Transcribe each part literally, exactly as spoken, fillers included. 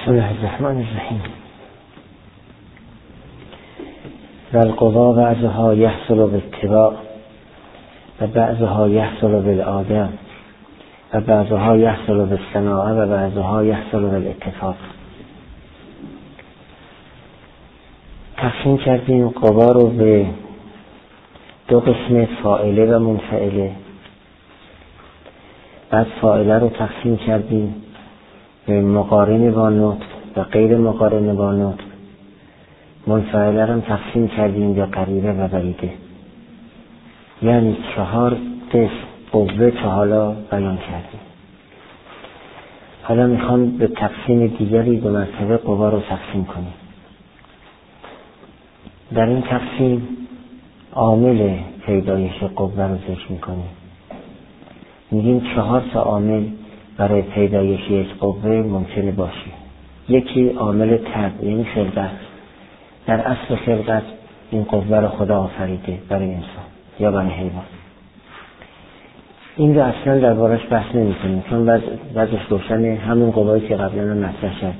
بسم الله الرحمن الرحیم. و القوا بعضها یحصل بالاتباع و بعضها یحصل بالعاده و بعضها یحصل بالصناعه و بعضها یحصل بالاتفاق. تقسیم کردیم قوا رو به دو قسم، فاعله و منفعله. بعد فاعله رو تقسیم کردیم به مقارن با نطق و غیر مقارن با نطق. منفعله رو تقسیم کردیم به قریبه و بعیده. یعنی چهار قسم قوه تا حالا بیان کردیم. حالا میخوام به تقسیم دیگری به مرتبه قوا رو تقسیم کنیم. در این تقسیم عامل پیدایش قوه رو ذکر میکنیم. میگیم چهار تا عامل برای پیدایش یک قوه ممکنه باشه. یکی عامل طبع، یعنی خلقت. در اصل خلقت این قوه رو خدا آفریده برای انسان یا برای حیوان. این رو اصلا دربارش بحث نمی کنیم چون وضعش روشنه، همون قوه‌ای که قبلا مطرح شد.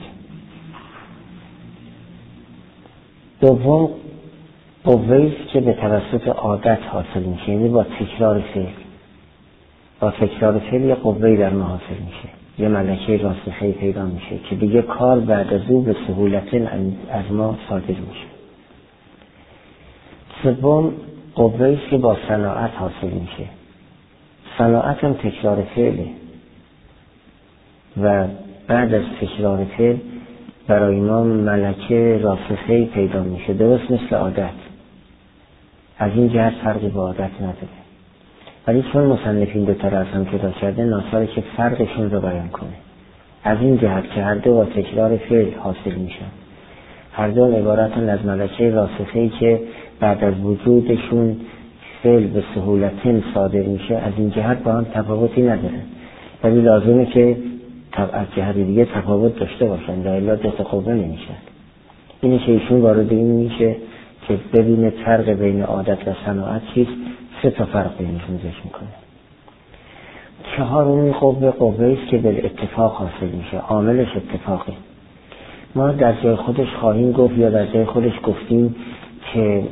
دوم قوه‌ای است که به توسط عادت حاصل میشه، یعنی با تکرار فعل. با تکرار فعل یه قوه‌ای در ما حاصل میشه، یه ملکه راسخه‌ای پیدا میشه که دیگه کار بعد از او به سهولت از ما صادر میشه. سوم قوه‌ای است که با صناعت حاصل میشه. صناعت هم تکرار فعله و بعد از تکرار فعل برای ما ملکه راسخه‌ای پیدا میشه، درست مثل عادت. از این جهت فرقی با عادت نداره، ولی چون مصنفین دو طرف هم پیدا کرده ناچاره که فرقشون رو بیان کنه. از این جهت که هر دو با تکرار فعل حاصل میشن، هر دو عبارتن از ملکه راسخه‌ای که بعد از وجودشون فعل به سهولت صادر میشه، از این جهت با هم تفاوتی نداره، ولی لازمه که از جهت دیگه تفاوت داشته باشن، در الا دو تا قوه نمیشن. اینه که ایشون وارد این میشه که ببینه فرق بین عادت و صناعت چیست. سه تا فرق بینشون ذکر میکنه. چهارمین قوه قوه است که به اتفاق حاصل میشه، عاملش اتفاقه. ما در جای خودش خواهیم گفت یا در جای خودش گفتیم که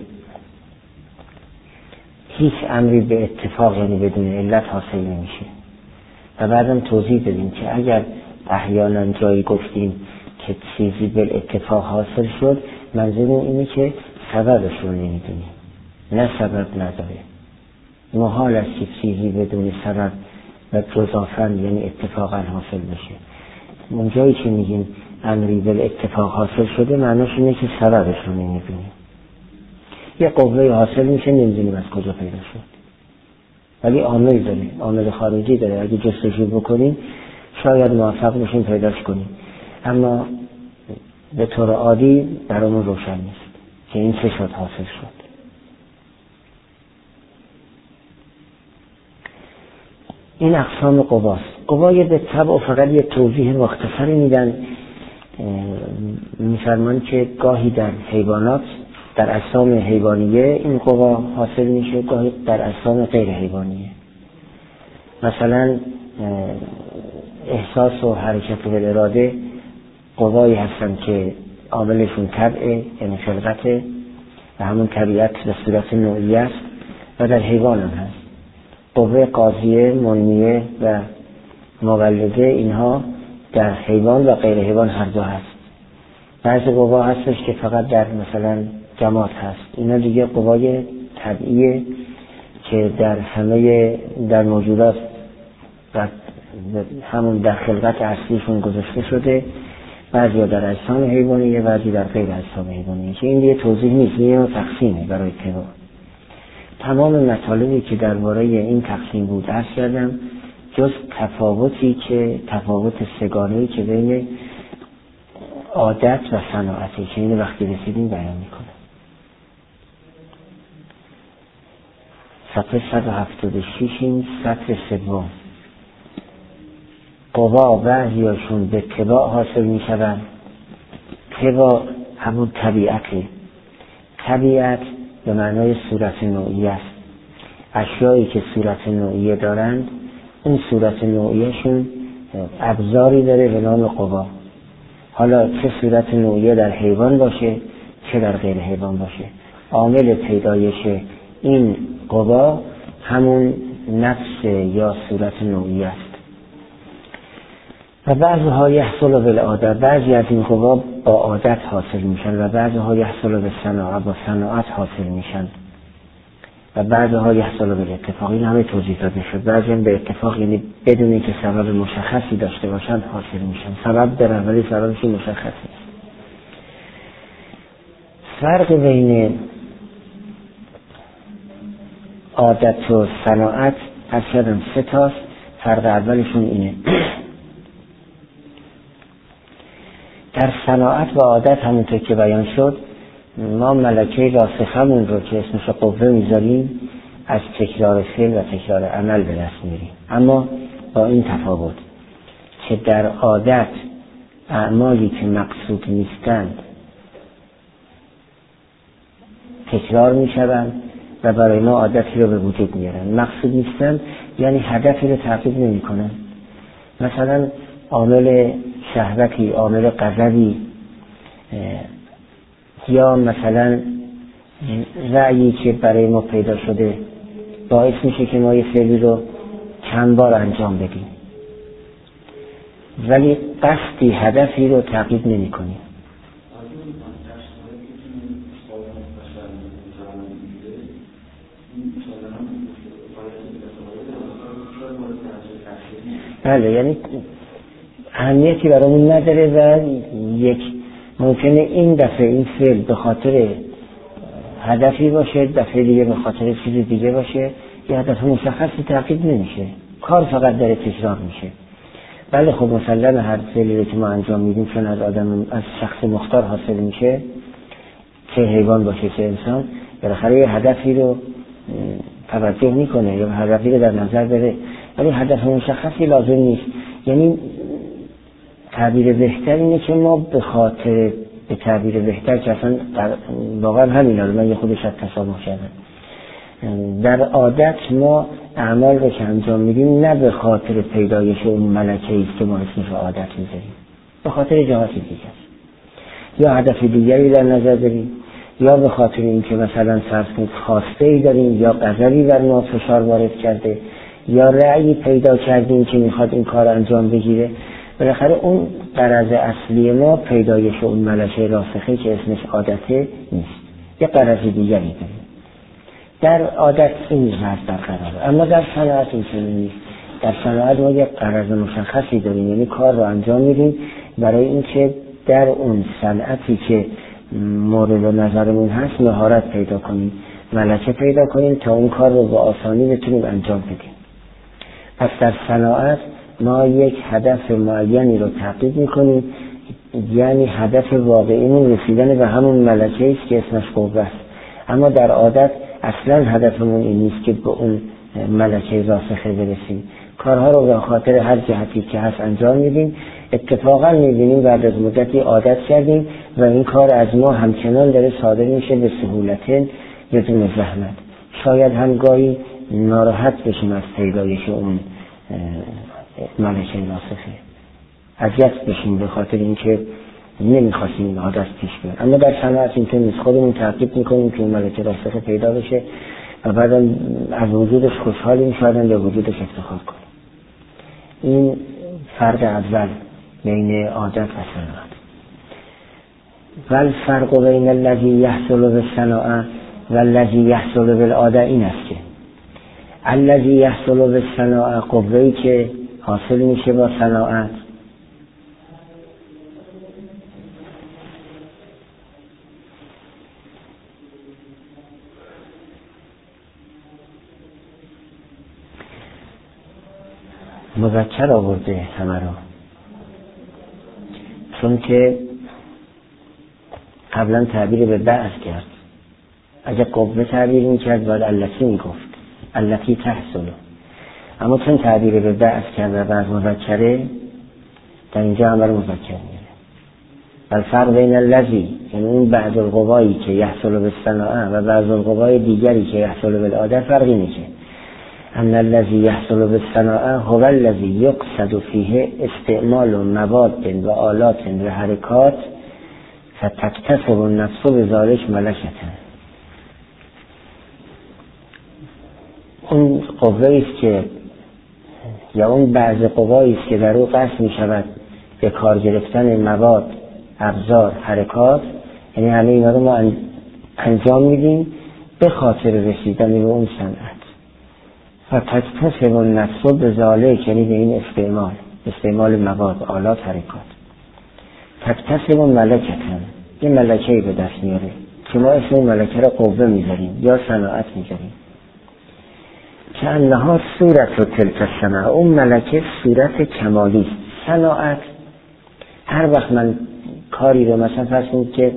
هیچ امری به اتفاق یعنی بدون علت حاصل نمیشه و بعدم توضیح بدیم که اگر احیانا جایی گفتیم که چیزی به اتفاق حاصل شد، منظور اینه که سببش رو نمیدونیم، نه سبب نداره. محال است که چیزی بدون سبب و جزافاً یعنی اتفاقا حاصل بشه. اون جایی که میگیم امری به اتفاق حاصل شده، معناش اینه که سببش رو نمیدونیم. یه قوه حاصل میشه نمیدونیم از کجا پیدا شد، ولی عامل داره، عامل خارجی داره. اگه جستجو بکنیم شاید موفق بشیم پیداش کنیم، اما به طور عادی برامون روشن نیست که این چه شد حاصل شد. این اقسام قواست. قوای به طبع فقط یه توضیح مختصری میدن. میفرمان که گاهی در حیوانات، در اجسام حیوانیه این قوا حاصل میشه، گاهی در اجسام غیر حیوانیه. مثلا احساس و حرکت و اراده قوایی هستن که عاملشون طبعه، یعنی خلقته و همون طبیعت به صورت نوعی است و در حیوان هم هست. قوه قاضیه، منمیه و مولده، اینها در حیوان و غیر حیوان هر دو هست. بعضی قوا هستش که فقط در مثلا جماد هست، اینا دیگه قوای طبیعیه که در همه در موجودات و همون در خلقت اصلیشون گذاشته شده. بعضی در اجسام حیوانیه، بعضی در غیر اجسام حیوانیه، که این دیگه توضیح نیست، یه تقسیمه برای اتباع. تمام مطالبی که درباره این تقسیم بود عرض کردم، جز تفاوتی که تفاوت سگانه‌ای که بین عادت و صناعتی که این وقتی رسیدیم بیان میکنه. صفحه صد و هفتاد و شش، این سطر سوم. قوا بعضیاشون به اتباع حاصل میشوند. اتباع همون طبیعته. طبیعت به معنای صورت نوعی است. اشیایی که صورت نوعی دارند، این صورت نوعیشون ابزاری داره به نام قوا. حالا چه صورت نوعیه در حیوان باشه چه در غیر حیوان باشه، عامل پیدایش این قوا همون نفس یا صورت نوعی است. و بعضها یحصل بالعادت، بعضی از این قوا با عادت حاصل میشن و بعضها یحصل بالصناعه، با صناعت حاصل میشن و بعضها یحصل بالاتفاق. این همه توضیح داده شد. بعضی هم به اتفاق، یعنی بدون اینکه سبب مشخصی داشته باشن حاصل میشن. سبب در ولی سببش مشخص نیست. فرق بین عادت و صناعت از شدن سه تاست. فرق اولشون اینه: در صناعت و عادت همونطور که بیان شد ما ملکه راسخمون رو که اسمش قوه میذاریم از تکرار فعل و تکرار عمل به دست میاریم، اما با این تفاوت که در عادت اعمالی که مقصود نیستند تکرار میشوند و برای ما عادتی رو به وجود میارن. مقصود نیستند یعنی هدفی رو تعقیب نمی کنن. مثلا عامل شهوتی، عامل غضبی، یا مثلا رأیی که برای ما پیدا شده باعث میشه که ما یه فعلی رو چند بار انجام بدیم ولی قصدی هدفی رو تعقیب نمی کنیم. بله، یعنی اهمیتی برامون نداره و یک ممکنه این دفعه این فعل به خاطر هدفی باشه، دفعه دیگه به خاطر چیز دیگه باشه، یه هدف مشخصی تعقیب نمیشه، کار فقط داره تکرار میشه. بله خب مثلا هر فعلی که ما انجام میدیم چون از آدم، از شخص مختار حاصل میشه، چه حیوان باشه چه انسان، بالاخره یه هدفی رو توجه میکنه یا هدفی رو در نظر داره، ولی هدف مشخصی لازم نیست. یعنی تعبیر بهتر اینه که ما به خاطر، به تعبیر بهتر که اصلا واقعا همین رو من یه خودش از تسامح کردم، در عادت ما اعمال رو که انجام میدیم نه به خاطر پیدایش اون ملکه ایست که ما اسمش عادت میذاریم، به خاطر جهات دیگه است، یا هدف دیگری در نظر داریم، یا به خاطر اینکه مثلا فرض کنید خواسته ای داریم یا غضبی بر ما فشار وارد کرده یا رأیی پیدا کردیم که میخواد این کار انجام بگیره. بالاخره اون غرض اصلی ما پیدایش اون ملکه راسخه که اسمش عادته نیست، یه غرض دیگری داریم. در عادت این وضع برقراره، اما در صناعت اینطوری نیست. در صناعت ما یه غرض مشخصی داریم، یعنی کار رو انجام میدیم برای اینکه در اون صنعتی که مورد نظرمون هست مهارت پیدا کنیم، ملکه پیدا کنیم تا اون کار رو با آسانی بتونیم انجام بدیم. پس در صناعت ما یک هدف معینی رو تعقیب میکنیم، یعنی هدف واقعیمون رسیدن به همون ملکه است که اسمش قوه است. اما در عادت اصلا هدفمون این نیست که به اون ملکه راسخه برسیم، کارها رو به خاطر هر جهتی که هست انجام میدیم. اتفاقا میبینیم بعد از مدتی عادت کردیم و این کار از ما همچنان داره صادر میشه به سهولت بدون زحمت. شاید هم گاهی ناراحت بشیم از پیدایش اون ملکه راسخه، اذیت بشیم به خاطر اینکه نمیخواستیم این عادت پیش بیاد. اما در صنعت اینطور نیست، خودمون تعقیب میکنیم که اون ملکه راسخه پیدا بشه و بعدم از وجودش خوشحالیم، شاید به وجودش افتخار کنیم. این فرق اول بین عادت و صنعت. والفرق بین الذی یحصل بالصناعه و الذی یحصل بالعاده این است که الذی یحصل بالصناعه قوه‌ای که حاصل میشه با صناعت مذکر آورده همه رو، چون که قبلا تعبیر به بعض کرد. اگه قوه تعبیر میکرد باید التی میگفت، التی تحصل. اما چون تعبیر به بعض کرد و بعض مذکره، در اینجا همه رو مذکر میره. والفرق بین الذی، یعنی اون بعض القوایی که یحصل بالصناعه و بعض القوای دیگری که یحصل بالعاده، فرقی میشه. ان الذي يحصل بالصناعه هو الذي يقصد فيه استعمال مواد و آلات و حرکات فتکتسب النفس بذلك ملکة. اون قوه است که یا اون بعض قوایی است که در او قصد می شود به کار گرفتن مواد، ابزار، حرکات، یعنی همه اینا رو ما انجام میدیم به خاطر رسیدن به اون صنعت. فتکتسب النفس بذلک، یعنی به این استعمال استعمال مواد، آلات، حرکات. تکتسب ملکة، یه ملکه‌ای به دست میاره که ما اسم اون ملکه رو قوه میذاریم یا صناعت میذاریم. که انها صورت و تلک الصناعه، اون ملکه صورت کمالی است. صناعت هر وقت من کاری رو مثلا فرض کنید که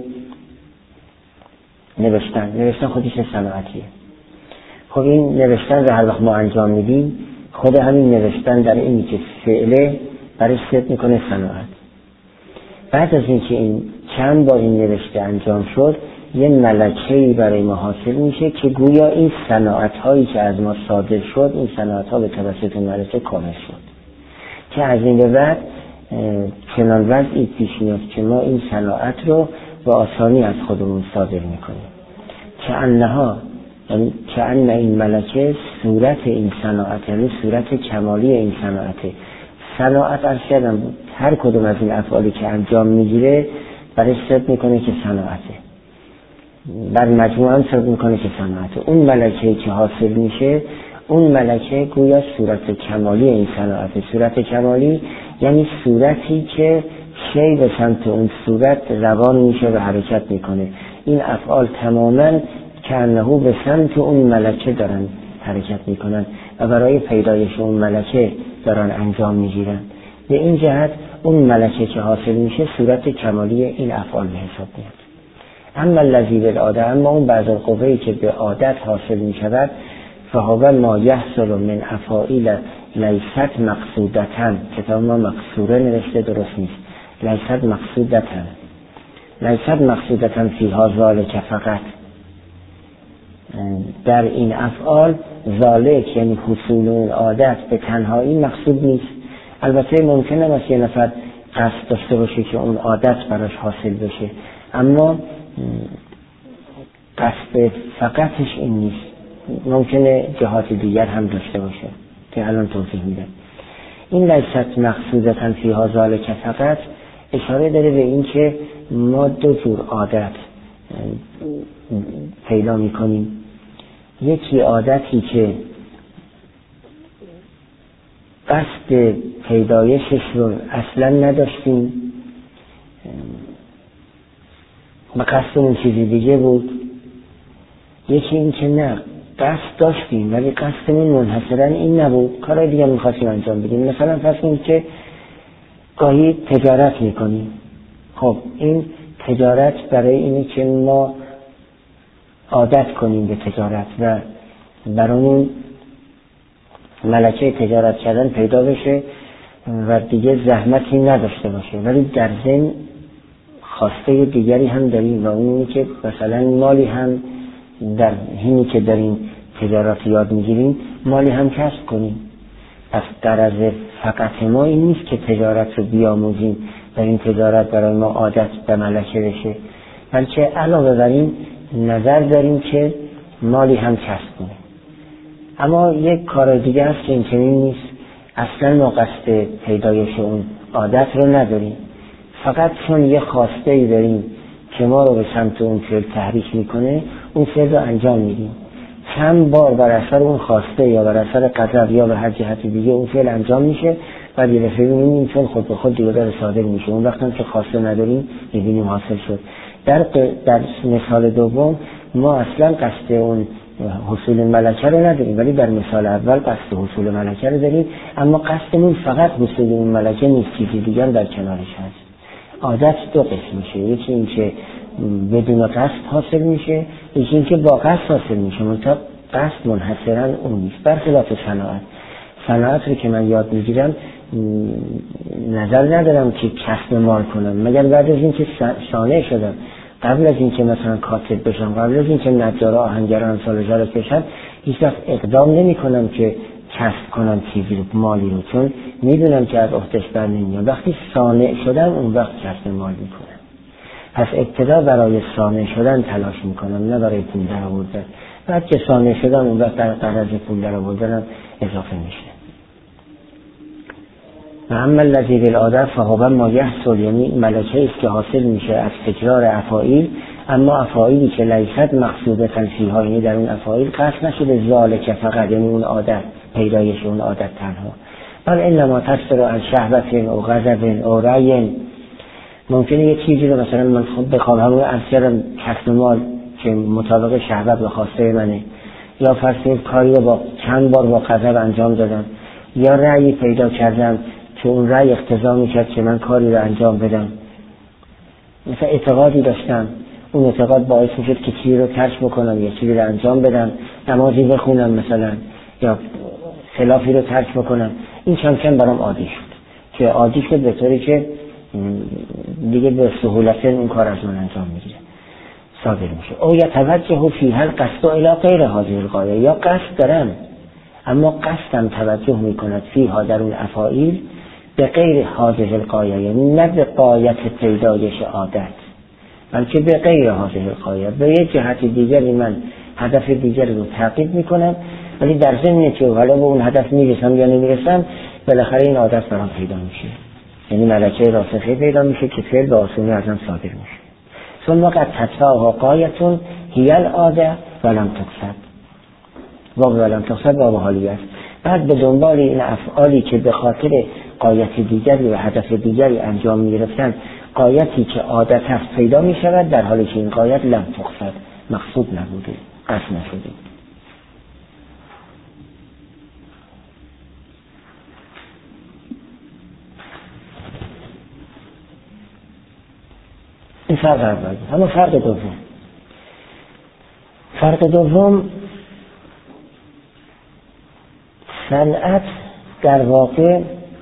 نوشتن نوشتن خودش صناعتیه. خب این نوشتن رو هر وقت ما انجام میدیم، خود همین نوشتن در اینی که فعله برای ثبت میکنه صناعت. بعد از اینکه این چند بار این نوشته انجام شد، یه ملکه‌ای برای ما حاصل میشه که گویا این صناعت هایی که از ما صادر شد، این صناعت ها به توسط ملکه کامل شد، که از این به بعد چنان وضعی پیش میاد که ما این صناعت رو با آسانی از خودمون صادر میکنیم. که انها، یعنی که ان این ملکه صورت این صناعت، یعنی صورت کمالی این صناعته. صناعت از شدن بود، هر کدوم از این افعالی که انجام میگیره برای ثبت میکنه که صناعته، بر مجموعه هم ثبت میکنه که صناعته. اون ملکه که حاصل میشه، اون ملکه گویا صورت کمالی این صناعته. صورت کمالی یعنی صورتی که شی به سمت اون صورت روان میشه و حرکت میکنه. این افعال تماما که انهو به سمت اون ملکه دارن حرکت میکنن و برای پیدایش اون ملکه دارن انجام میگیرن. به این جهت اون ملکه که حاصل میشه صورت کمالی این افعال به حساب میاد. اما الذی بالعاده، اما اون بعض القوه‌ای که به عادت حاصل میشود، فهو ما یحصل من افاعیل لیست مقصودتن. کتاب ما مقصوره نوشته، درست نیست، لیست مقصودتن. لیست مقصودتن فیها ذالک فقط. در این افعال ذالک یعنی حصول اون عادت به تنهایی مقصود نیست. البته ممکنه مثل یه نفر قصد داشته باشه که اون عادت براش حاصل بشه، اما قصد فقطش این نیست، ممکنه جهات دیگر هم داشته باشه که الان توضیح میدم. این لیست مقصودتن فیها ذالک فقط اشاره داره به این که ما دو جور عادت پیدا میکنیم. یکی عادتی که قصد پیدایشش رو اصلا نداشتیم و قصدمون چیزی دیگه بود. یکی این که نه، قصد داشتیم ولی قصدمون منحصرا این نبود، کارهای دیگه میخواستیم انجام بدیم. مثلا فرض کنید که گاهی تجارت میکنیم. خب این تجارت برای اینه که ما عادت کنیم به تجارت و برامون ملکه تجارت کردن پیدا بشه و دیگه زحمتی نداشته باشه، ولی در ضمن خواسته دیگری هم داریم و اونی که مثلا مالی هم در حینی که داریم تجارت یاد میگیریم مالی هم کسب کنیم. پس در از فقط ما این نیست که تجارت رو بیاموزیم و این تجارت برای ما عادت به ملکه بشه، بلکه علاوه بر این نظر داریم که مالی هم کسب کنیم. اما یک کار دیگه هست که این چنین نیست، اصلا ما قصد پیدایش اون عادت رو نداریم، فقط چون یه خواسته ای داریم که ما رو به سمت اون فعل تحریک میکنه، اون فعل رو انجام میدیم. چند بار بر اثر اون خواسته یا بر اثر غضب یا به هر جهت دیگه اون فعل انجام میشه و یه دفعه میبینیم چون خود به خود دیگه داره صادر میشه. اون وقت هم که خواسته نداریم میبینیم حاصل شد. در در مثال دوم ما اصلا قصد اون حصول ملکه رو نداریم، ولی در مثال اول قصد حصول ملکه رو داریم، اما قصدمون فقط حصول اون ملکه نیست، چیزی دیگر در کنارش هست. عادت دو قسم میشه، یکی این که بدون قصد حاصل میشه، یکی این که با قصد حاصل میشه، منتها قصد منحصرا اون نیست. برخلاف صناعت، صناعت رو که من یاد میگیرم نظر ندارم که کسب مال کنم، مگر بعد از این که صانع شدم. قبل از این که مثلا کاتب بشم، قبل از این که نجار، آهنگر و امثال ذالک بشم، هیچ وقت اقدام نمی کنم که کسب کنم چیزی رو، مالی رو، چون میدونم که از عهده‌اش بر نمیام. وقتی صانع شدم اون وقت کسب مال میکنم. پس ابتدا برای صانع شدن تلاش میکنم، نه برای پول در آوردن. بعد که صانع شدم اون وقت در قرض پول در آوردنم اضافه میشه. و اما الذی بالعاده فهو ما یحصل، یعنی ملکه است که حاصل میشه از تکرار افاعیل، اما افاعیلی که لیست مقصوده فیها، یعنی در اون افاعیل قصد نشده ذالک فقط، یعنی اون عادت، پیدایش اون عادت تنها، بل انما تصدر عن شهوت او غضب او رأی. ممکنه یه چیزی رو مثلا من خود بخوام همون اثر کسب مال که مطابق شهوت و خواسته منه، یا فرض کاری رو با چند بار با غضب انجام دادم، یا رأی پیدا کردم که اون رأی اقتضا میکرد که من کاری رو انجام بدم. مثلا اعتقادی داشتم، اون اعتقاد باعث میشد که چیزی رو ترک بکنم یا چیزی رو انجام بدم، نمازی بخونم مثلا، یا خلافی رو ترک بکنم. این کم کم برام عادی شد، که عادی شد به طوری که دیگه به سهولت اون کار از من انجام میگیره، صادر میشه. او یا توجه فی هل قصد الی غیر هذه الغایه، یا قصد دارم اما قصدم توجه میکند فیها در اون افاعیل به غیر هذه الغایه، یعنی نه به غایت پیدایش عادت، بلکه به غیر هذه الغایه، به یک جهت دیگری من هدف دیگری رو تعقیب میکنم، ولی در ضمن که حالا به اون هدف میرسم یا نمیرسم بالاخره این عادت برام پیدا میشه، یعنی ملکه راسخه پیدا میشه که فعل به آسونی ازم صادر میشه. ثم قد تتبعها غایتون هی العاده ولم تقصد، واو ولم تقصد واو حالی است. بعد به دنبال این افعالی که به خاطر غایت دیگری و هدف دیگری انجام میگرفتن، غایتی که عادت هست پیدا میشود، در حالی که این غایت لم تقصد، مقصود نبوده، قصد نشده. این فرق اول. اما فرق دوم، فرق دوم صنعت در واقع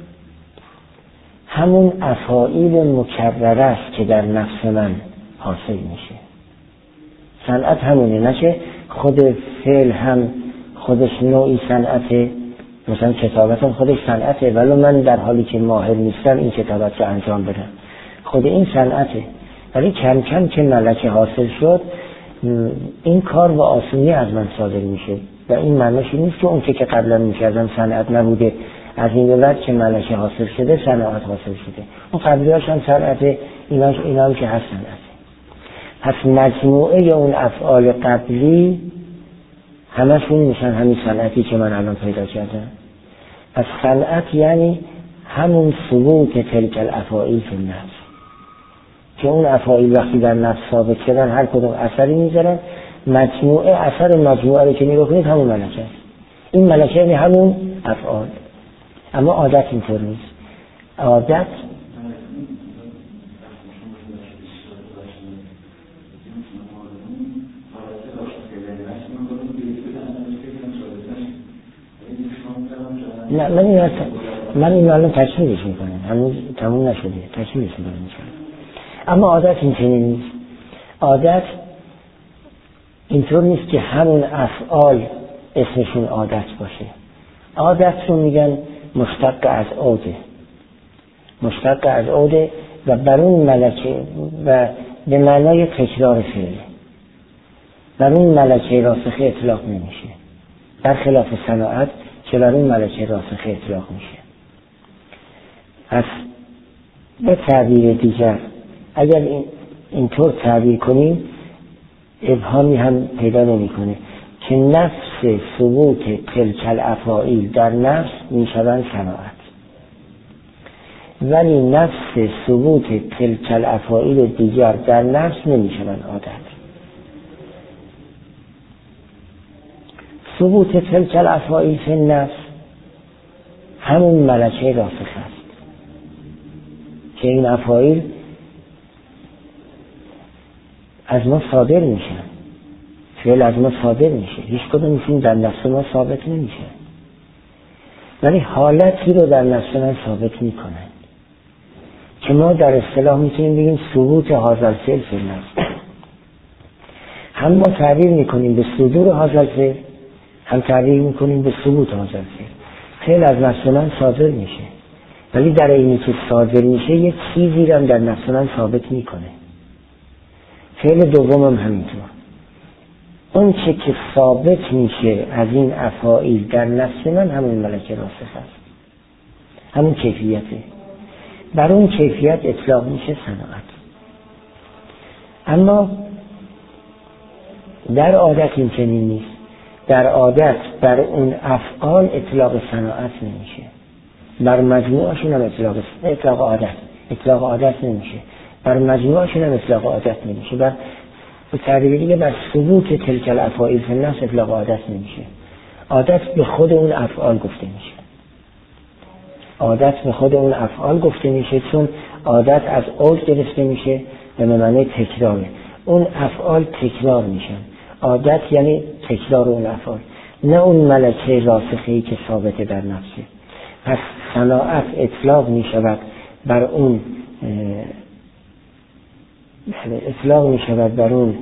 همون افاعیل مکرره است که در نفس من حاصل میشه. صنعت همونه، نه که خود فعل هم خودش نوعی صنعته، مثلا کتابت هم خودش صنعته، ولی من در حالی که ماهر نیستم این کتابت رو انجام بدم، خود این صنعته. ولی کم کم که ملکه حاصل شد این کار با آسونی از من صادر میشه و این معنیش نیست که اون که که قبلا میکردم صنعت نبوده، از این به بعد که ملکه حاصل شده صنعت حاصل شده. اون قبلیاش هم صنعته، اینا اینا هم که هست صنعته. پس مجموعه اون افعال قبلی همشون میشن همین صنعتی که من الان پیدا کردم. پس صنعت یعنی همون ثبوت تلک الافاعیل فی النفس، که اون افاعیل وقتی در نفس ثابت شدن هر کدوم اثری میذارن، مجموعه اثر مجموعه رو که نگاه کنید همون ملکه است. این ملکه یعنی همون افعال. اما عادت اینطور نیست. عادت نه، من این من این الان تشریحش میکنم، هنوز تموم نشده، تشریحش میکنم. اما عادت اینطوری نیست. عادت اینطور نیست که همون افعال اسمشون عادت باشه. عادت رو میگن مشتق از عوده، مشتق از عوده و بر اون ملکه و به معنای تکرار فعل، بر اون ملکه راسخه اطلاق نمیشه، در خلاف صناعت که بر اون ملکه راسخه اطلاق میشه. پس به تعبیر دیگر اگر این اینطور تعبیر کنیم ابهامی هم پیدا نمیکنه که نفس ثبوت تلک الافاعیل در نفس میشوند صناعت، ولی نفس ثبوت تلک الافاعیل دیگر در نفس نمیشوند عادت. ثبوت تلک الافاعیل فی النفس همون ملکه راسخ است که این افاعیل از ما صادر میشن، فعل از ما صادر میشه، هیچ کدومشون در نفس ما ثابت نمیشه، ولی حالتی رو در نفس من ثابت میکنن که ما در اصطلاح میتونیم بگیم ثبوت هذا الفعل فی النفس. هم ما تعبیر میکنیم به صدور هذا الفعل، هم تعبیر میکنیم به ثبوت حاصل فعل. فعل از نفس من صادر میشه، ولی در اینی که صادر میشه یک چیزی رو هم در نفس من ثابت میکنه. فعل دوم هم همینطور. اون چه که ثابت میشه از این افعال در نفس من همون ملکه راسخ است، همون کیفیته. بر اون کیفیت اطلاق میشه صناعت. اما در عادت این چنین نیست. در عادت بر اون افعال اطلاق صناعت نمیشه، بر مجموعشون هم اطلاق اطلاق عادت اطلاق عادت نمیشه، بر مجموعشون هم اطلاق عادت نمیشه، بر به تعبیر دیگه بر ثبوت تلک الافعال فی النفس اطلاق عادت نمیشه. عادت به خود اون افعال گفته میشه. عادت به خود اون افعال گفته میشه، چون عادت از عود گرفته میشه و به معنی تکراره. اون افعال تکرار میشن. عادت یعنی تکرار اون افعال، نه اون ملکه راسخه‌ای که ثابته در نفسه. پس صناعت اطلاق میشود بر اون اطلاق میشود بر اون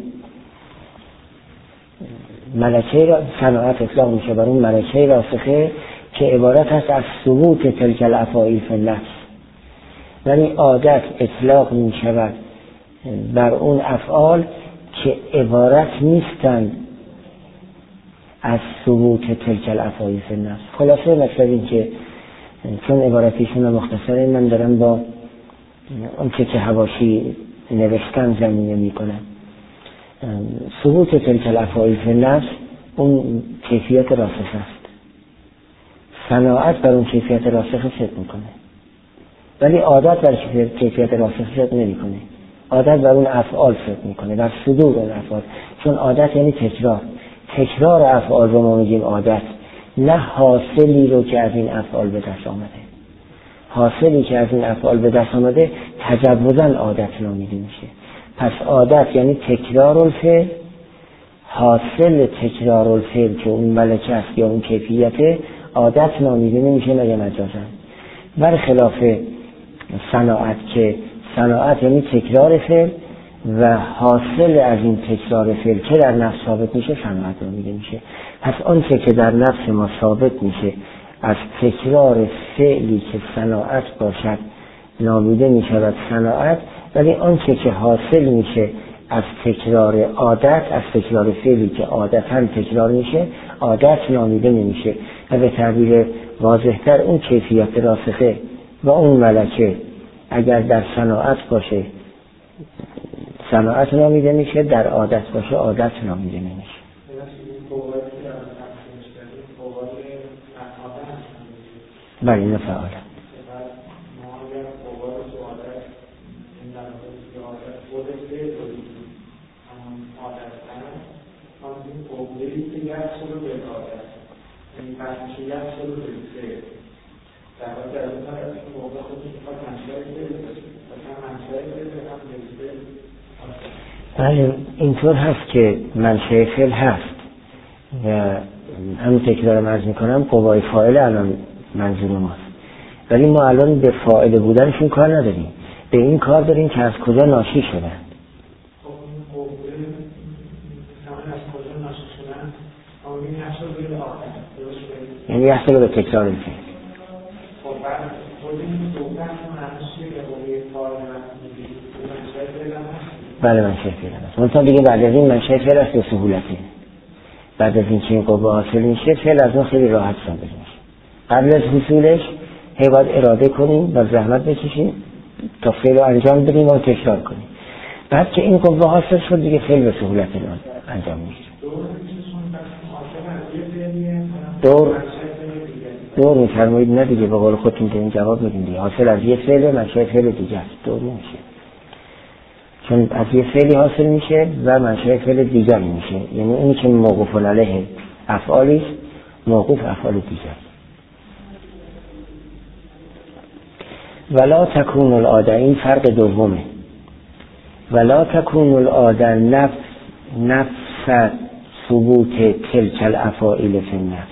ملکه صناعت اطلاق میشه بر اون ملکه راسخه که عبارت هست از ثبوت تلک الافعال فی النفس. یعنی عادت اطلاق میشود بر اون افعال که عبارت نیستند از ثبوت تلک الافعال فی النفس. خلاصه مطلب این که چون عبارتیشون مختصره، من دارم با اون که که حواشی نوشتن زمینه میکنم. ثبوت تلک الافعال فی النفس اون کیفیت راسخ است، صناعت بر اون کیفیت راسخ صدق میکنه، ولی عادت بر کیفیت راسخ صدق نمیکنه. عادت بر اون افعال صدق میکنه، بر صدور اون افعال، چون عادت یعنی تکرار. تکرار افعال رو ما میگیم عادت، نه حاصلی رو که از این افعال به دست آمده. حاصلی که از این افعال به دست آمده تجوزاً عادت نامیده میشه. پس عادت یعنی تکرار الفعل، حاصل تکرار الفعل که اون ملکه است یا اون کیفیت عادت نامیده نمیشه مگر مجازاً. برخلاف صناعت که صناعت یعنی تکرار فعل و حاصل از این تکرار فعل که در نفس ثابت میشه صناعت نامیده میشه. پس آنچه که در نفس ما ثابت میشه از تکرار فعلی که صناعت باشد نامیده میشود صناعت، ولی آنچه که حاصل میشه از تکرار عادت، از تکرار فعلی که عادتاً تکرار میشه، عادت نامیده نمیشه. و به تعبیر واضح‌تر اون کیفیت راسخه و اون ملکه اگر در صناعت باشه صناعت نامیده میشه، در عادت باشه عادت نامیده نمیشه. بله نه فعاله. بله اینطور هست که منشأ فعل هست و همین تکرار مرز میکنم قوای فاعل الان منظور ماست، ولی ما الان به فاعل بودنشون کار نداریم، به این کار داریم که از کجا ناشی شدن. یعنی یحصل به تکرار الفعل. بله منشأ فعل است. منتها دیگه بعد از این منشأ فعل است به سهولتی. بعد از این که این قوه حاصل میشه فعل از اون خیلی راحت صادر میشه. قبل از حصولش هی باید اراده کنیم و زحمت بکشیم تا فعل رو انجام بدیم و تکرار کنیم. بعد که این قوه حاصل شد دیگه فعل به سهولت انجام میشه. دور دور میفرمایید نه دیگه، به قول خودتون که این جواب میدین دیگه. حاصل از یه فعل منشأ فعل دیگه است، دور میشه. چون از یه فعلی حاصل میشه و منشأ فعل دیگر میشه، یعنی اونی که موقوف علیه افعالی است موقوف افعال دیگر. ولا تکون العاده، این فرق دومه. ولا تکون العاده نفس نفس ثبوت تلک الافعال فی النفس.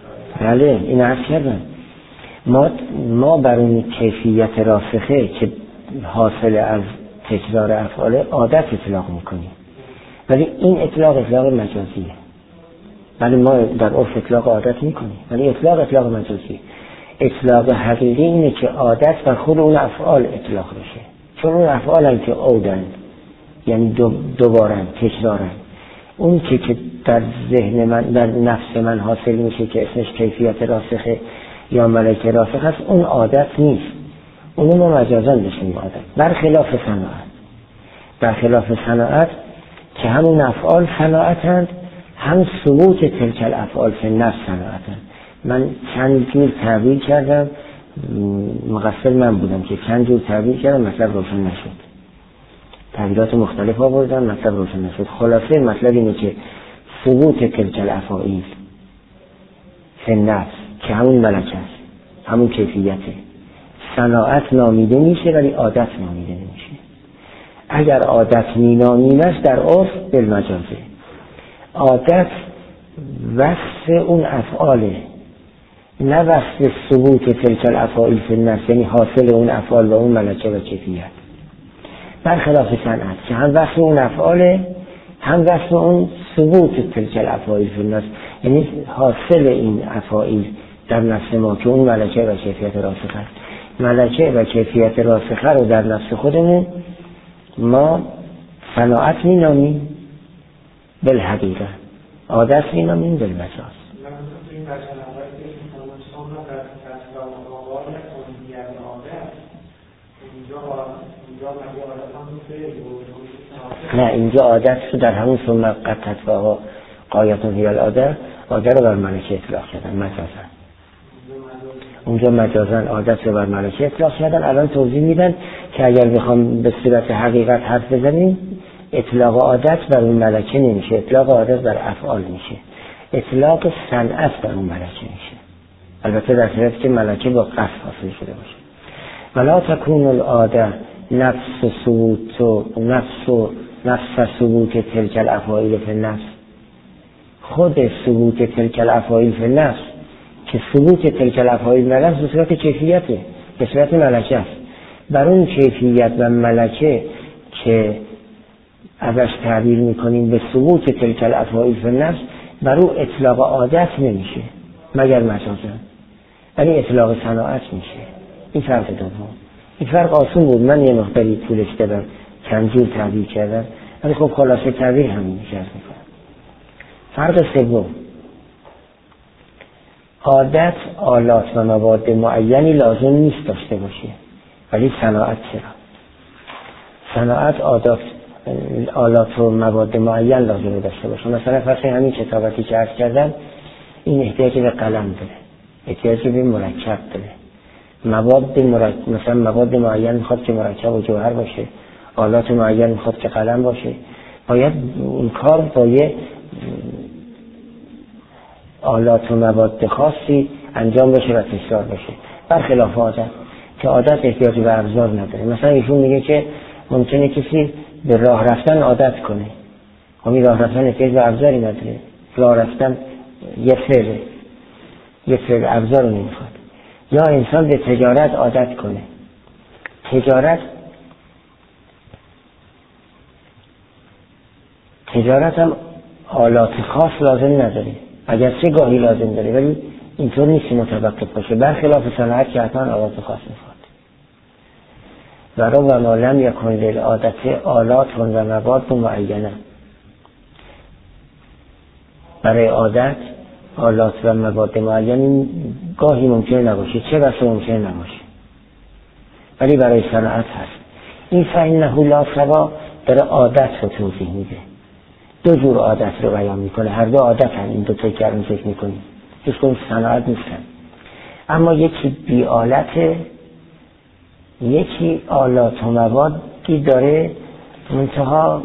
بله این عرض کردم. ما ما بر اون کیفیت راسخه که حاصل از تکرار افعال عادت اطلاق میکنیم، ولی این اطلاق اطلاق مجازیه. ولی ما در عرف اطلاق عادت میکنیم، ولی اطلاق اطلاق مجازیه. اطلاق حقیقی اینه که عادت بر خود اون افعال اطلاق بشه، چون اون افعال هم که عودن یعنی دو دوبارن تکرارن. اون که که در ذهن من در نفس من حاصل میشه که اسمش کیفیت راسخه یا ملکه راسخ است، اون عادت نیست، اونو ما مجازن بشیم عادت. برخلاف صناعت، برخلاف صناعت که همون افعال صناعتند، هم ثبوت تلک الافعال فی النفس صناعتند. من چند جور تعبیر کردم، مقصر من بودم که چند جور تعبیر کردم مطلب روشن نشد، تعبیرات مختلف آوردم مطلب روشن نشد. خلاصه مطلب اینه که ثبوت تلک الافعال فی النفس که همون ملکه است، همون کیفیته، صناعت نامیده میشه ولی عادت نامیده نمیشه. اگر عادت مینامیمش در عرف بالمجازه، عادت وصف اون افعاله، نه وصف ثبوت تلک الافعال فی النفس، یعنی حاصل اون افعال و اون ملکه و کیفیت. برخلاف صنعت که هم وصف اون افعاله، هم وصف اون ثبوت تلک الافعال فی النفس، یعنی حاصل این افعال در نفس ما که اون ملکه و کیفیت راسخه است. ملکه و کیفیت راسخه رو در نفس خودمون ما صناعت می نامیم بالحقیقه، عادت می نامیم بالمجاز. نه اینجا عادت رو در همون ثم قد تتبع غایة هی العاده، عادت رو بر ملکه اطلاق کردن مجازن. اونجا مجازن عادت رو بر ملکه اطلاق کردن. الان توضیح میدن که اگر بخوام به صورت حقیقت حرف بزنیم، اطلاق عادت بر اون ملکه نمیشه، اطلاق عادت بر افعال میشه، اطلاق صنعت بر اون ملکه میشه، البته در صورتی که ملکه با قصد حاصل شده باشه. ولا تکون العاده نفس ثبوت و نفس و نفس ثبوت تلک الافعال فی النفس، خود ثبوت تلک الافعال فی النفس که ثبوت تلک الافعال فی النفس به صورت کیفیته، به صورت ملکه است. بر اون کیفیت و ملکه که ازش تعبیر میکنیم به ثبوت تلک الافعال فی النفس، بر اون اطلاق عادت نمیشه مگر مجازن، ولی اطلاق صناعت میشه. این فرق دوم. این فرق آسون بود، من یه مقداری طولش دادم، چند جور تعبیر کردم، ولی خب خلاصه تعبیر همین میشه. فرق سوم، عادت آلات و مواد معینی لازم نیست داشته باشه، ولی صناعت چرا؟ صناعت عادات آلات و مواد معین لازم داشته باشه. مثلا فرض همین کتابتی که عرض کردم، این احتیاج به قلم داره، احتیاج به مرکب داره، مواد مرکب، مثلا مواد معین میخواد که مرکب و جوهر باشه، آلات معین میخواد که قلم باشه. باید این کار با یه آلات و مواد خاصی انجام بشه و تکرار بشه، برخلاف عادت که عادت احتیاج به ابزار نداره. مثلا ایشون میگه که ممکنه کسی به راه رفتن عادت کنه، همین راه رفتن احتیاج به ابزاری نداره، راه رفتن یه فعله، یه فعل ابزار رو نمیخواد. یا انسان به تجارت عادت کنه، تجارت تجارت هم آلات خاص لازم نداره، اگرچه گاهی لازم داره، ولی اینطور نیست متوقف باشه، برخلاف صنعت که حتما آلات خاص میخواد. و ما لم یکن للعادت آلات و مواد معینه، برای عادت آلات و مواد معین گاهی ممکنه نباشه، چه بسا ممکنه نباشه، ولی برای صنعت هست. این فإنه لا سوا داره عادت رو توضیح میده، دو جور عادت رو بیان میکنه، هر دو عادت هم این دو تا که الان ذکر میکنیم، هیچ کدوم صنعت نیستن. اما یکی بی آلته، یکی آلات و موادی داره، منتها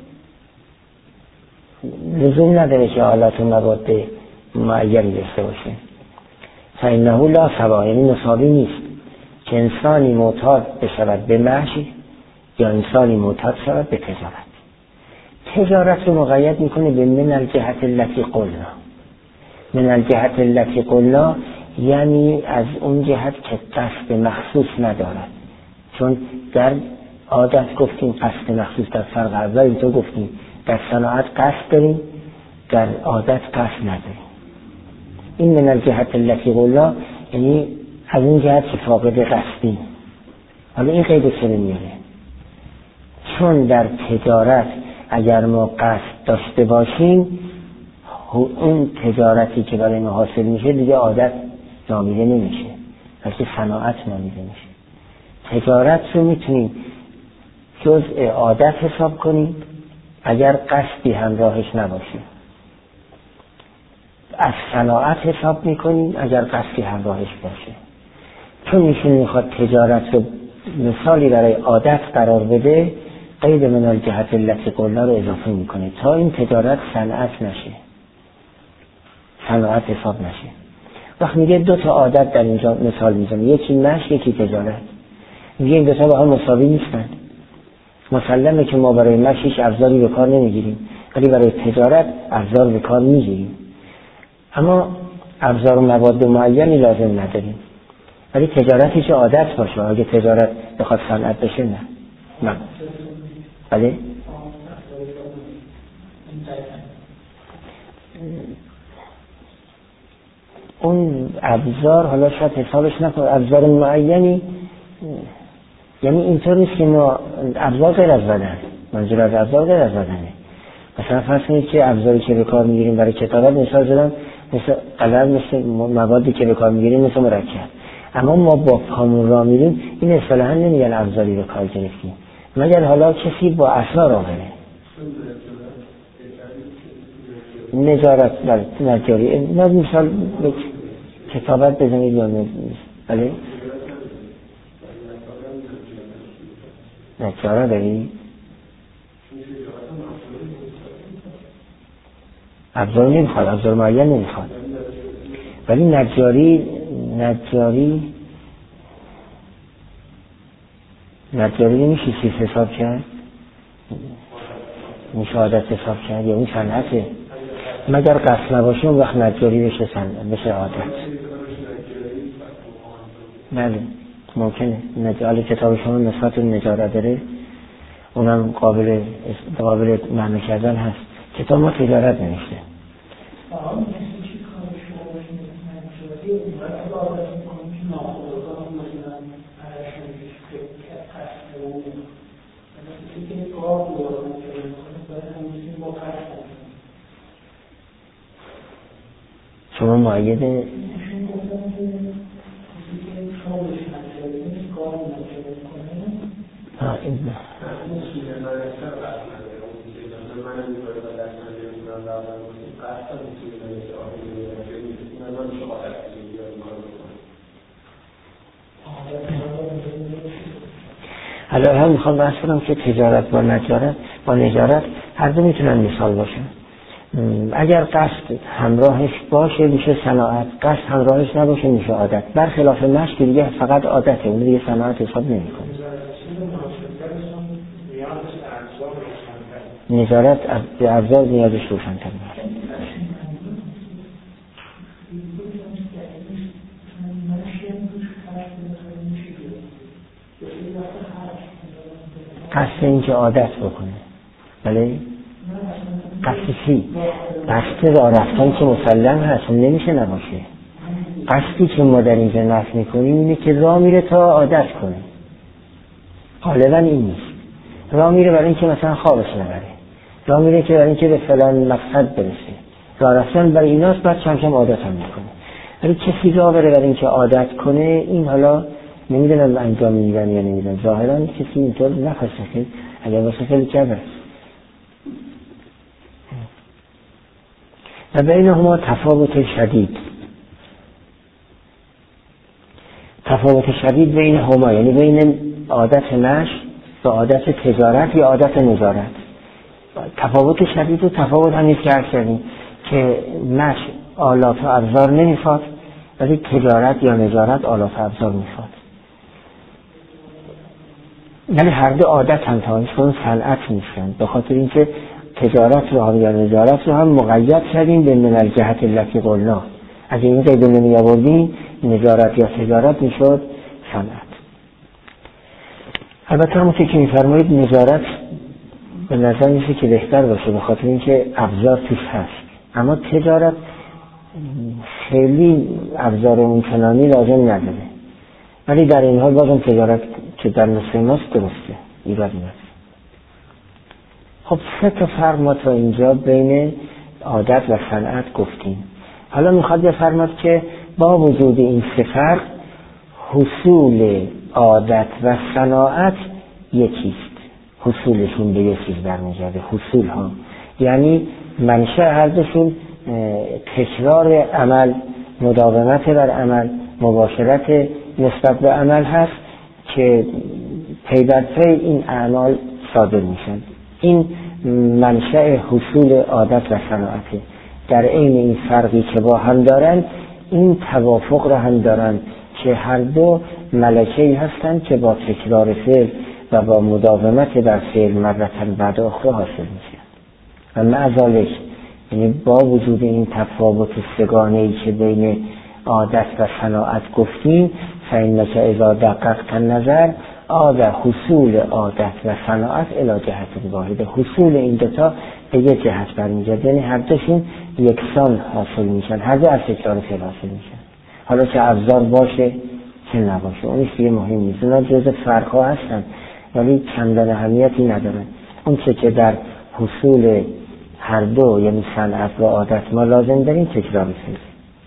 لزوم نداره که آلات و مواد معینی داشته باشه. فإنه لا سوا، یعنی مساوی نیست که انسانی معتاد بشود به مشی یا انسانی معتاد شود به تجارت. تجارت رو مقید میکنه به من الجهت التي قلنا، من الجهت التي قلنا یعنی از اون جهت که قصد مخصوص ندارد، چون در عادت گفتیم قصد مخصوص، در فرق اول تو گفتیم در صناعت قصد داریم، در عادت قصد نداریم. این من الجهت التي قلنا یعنی از اون جهت که فاقد قصدی. حالا این قید چرا میاره؟ چون در تجارت اگر ما قصد داشته باشیم اون تجارتی که برای ما حاصل میشه دیگه عادت نامیده نمیشه بلکه صناعت نامیده میشه. تجارت رو میتونیم جزء عادت حساب کنیم اگر قصدی همراهش نباشه، از صناعت حساب میکنیم اگر قصدی همراهش باشه. چون ایشون میخواد تجارت رو مثالی برای عادت قرار بده، قید من الجهت التي قلنا رو اضافه میکنه تا این تجارت صنعت نشه، صناعت حساب نشه. وقت میگه دو تا عادت در اینجا مثال میزنه، یکی مشی یکی تجارت، میگه این دو تا با هم مساوی نیستن. مسلمه که ما برای مشی هیچ ابزاری به کار نمیگیریم ولی برای تجارت ابزار به کار میگیریم، اما ابزار و مواد معینی لازم نداریم. ولی تجارت هیچ عادت باشه، اگه تجارت بخواد صنعت بشه نه نه بله اون ابزار حالا شاید حسابش نکنه ابزار معینی، یعنی اینطور نیست که ما ابزار غیر از بدن، منظور از ابزار غیر از بدنه. مثلا فرض کنید که ابزاری که به کار میگیریم برای کتابت مثال زدم مثل قلم، مثل موادی که به کار میگیریم مثل مرکب، اما ما با پامون را میریم این اصطلاحا نمیگن ابزاری به کار گرفتیم مگر حالا کسی با اصلا را بره. نجارت بله نجاری نه مثال کتابت بزنید یا نه بله نجاره داری ابزار نمیخواد، ابزار معین نمیخواد، ولی نجاری نجاری نجاری نمیشه چیز حساب کرد، میشه عادت حساب کرد یا اون صنعته، مگر قصد نباشه اون وقت نجاری بشه صنعت بشه عادت. بله ممکنه. نجاری کتاب شما نسبت نجاره داره اونم قابل قابل معنی کردن هست. کتاب ما تجارت نمیشه. شما معید ها این حالا هم میخوام بحث کنم که تجارت با نجارت با نجارت هر دو میتونن مثال باشن. اگر قصد همراهش باشه میشه صناعت، قصد همراهش نباشه میشه عادت. برخلاف مشق دیگه فقط عادته، اون دیگه صناعت حساب نمیکنه. نجارت به ابزار نیازش روشن‌تر میشه. قصد این که عادت بکنه بله قصد چی؟ قصد راه رفتن که مسلم هست نمیشه نباشه. قصدی که ما در اینجا نفی میکنیم اینه که راه میره تا عادت کنه، غالبا این نیست. راه میره برای اینکه مثلا خوابش نبره، راه میره که برای اینکه به فلان مقصد برسه، راه رفتن برای ایناست، بعد کم کم عادت هم میکنه. ولی کسی راه بره برای اینکه عادت کنه این حالا نمیدونم انجام میدن یا نمیدن، ظاهرا کسی اینطور نخواسته که اگر واسه خیلی کبه. و بینهما تفاوت شدید، تفاوت شدید بین هما یعنی بین عادت مشی و عادت تجارت یا عادت نجارت. تفاوت شدید و تفاوت همیست که عرض کردیم که مشی آلات و ابزار نمیخواد ولی تجارت یا نجارت آلات و ابزار میخواد. ولی هر دو عادت هم تاریخ کنون صنعت نیستن، به خاطر اینکه تجارت رو هم یا نجارت رو هم مقید کردیم به من الجهت التي قلنا. اگه این قید نمی آوردیم نجارت یا تجارت میشد صنعت. البته همونطور که میفرمایید نجارت به نظر میشه که بهتر باشه به خاطر اینکه ابزار توش هست، اما تجارت خیلی ابزار اونچنانی لازم نداره، ولی در این حال بازم تجارت که در نسخه ماست درسته، ایرادی نداره. خب سه تا فرق ما تا اینجا بین عادت و صنعت گفتیم. حالا میخواد بفرماد که با وجود این سه فرق حصول عادت و صناعت یکیست. حصولشون به یک چیز برمیگرده. حصول ها یعنی منشأ هر دوشون تکرار عمل، مداومت بر عمل، مباشرت نسبت به عمل هست که پی در پی این اعمال صادر میشن. این منشأ حصول عادت و صناعته. در عین این فرقی که با هم دارن این توافق را هم دارن که هر دو ملکه‌ای هستند که با تکرار فعل و با مداومت در فعل مرتن بعد اخرى حاصل میشن. و معذالک یعنی با وجود این تفاوت سگانه‌ای که بین عادت و صناعت گفتیم، فإنک اذا دققت النظر عاد حصول عادت و صناعت الی جهت واحد. حصول این دوتا به یک جهت برمیگرده، یعنی هر دوشون یکسان حاصل میشن، هر دو از تکرار فعل حاصل میشن، حالا چه ابزار باشه چه نباشه اونش دیگه مهم نیست. اونا جزء فرق‌ها هستن ولی چندان اهمیتی ندارن. اون چه که در حصول هر دو یعنی صنعت و عادت ما لازم داریم تکرار فعل.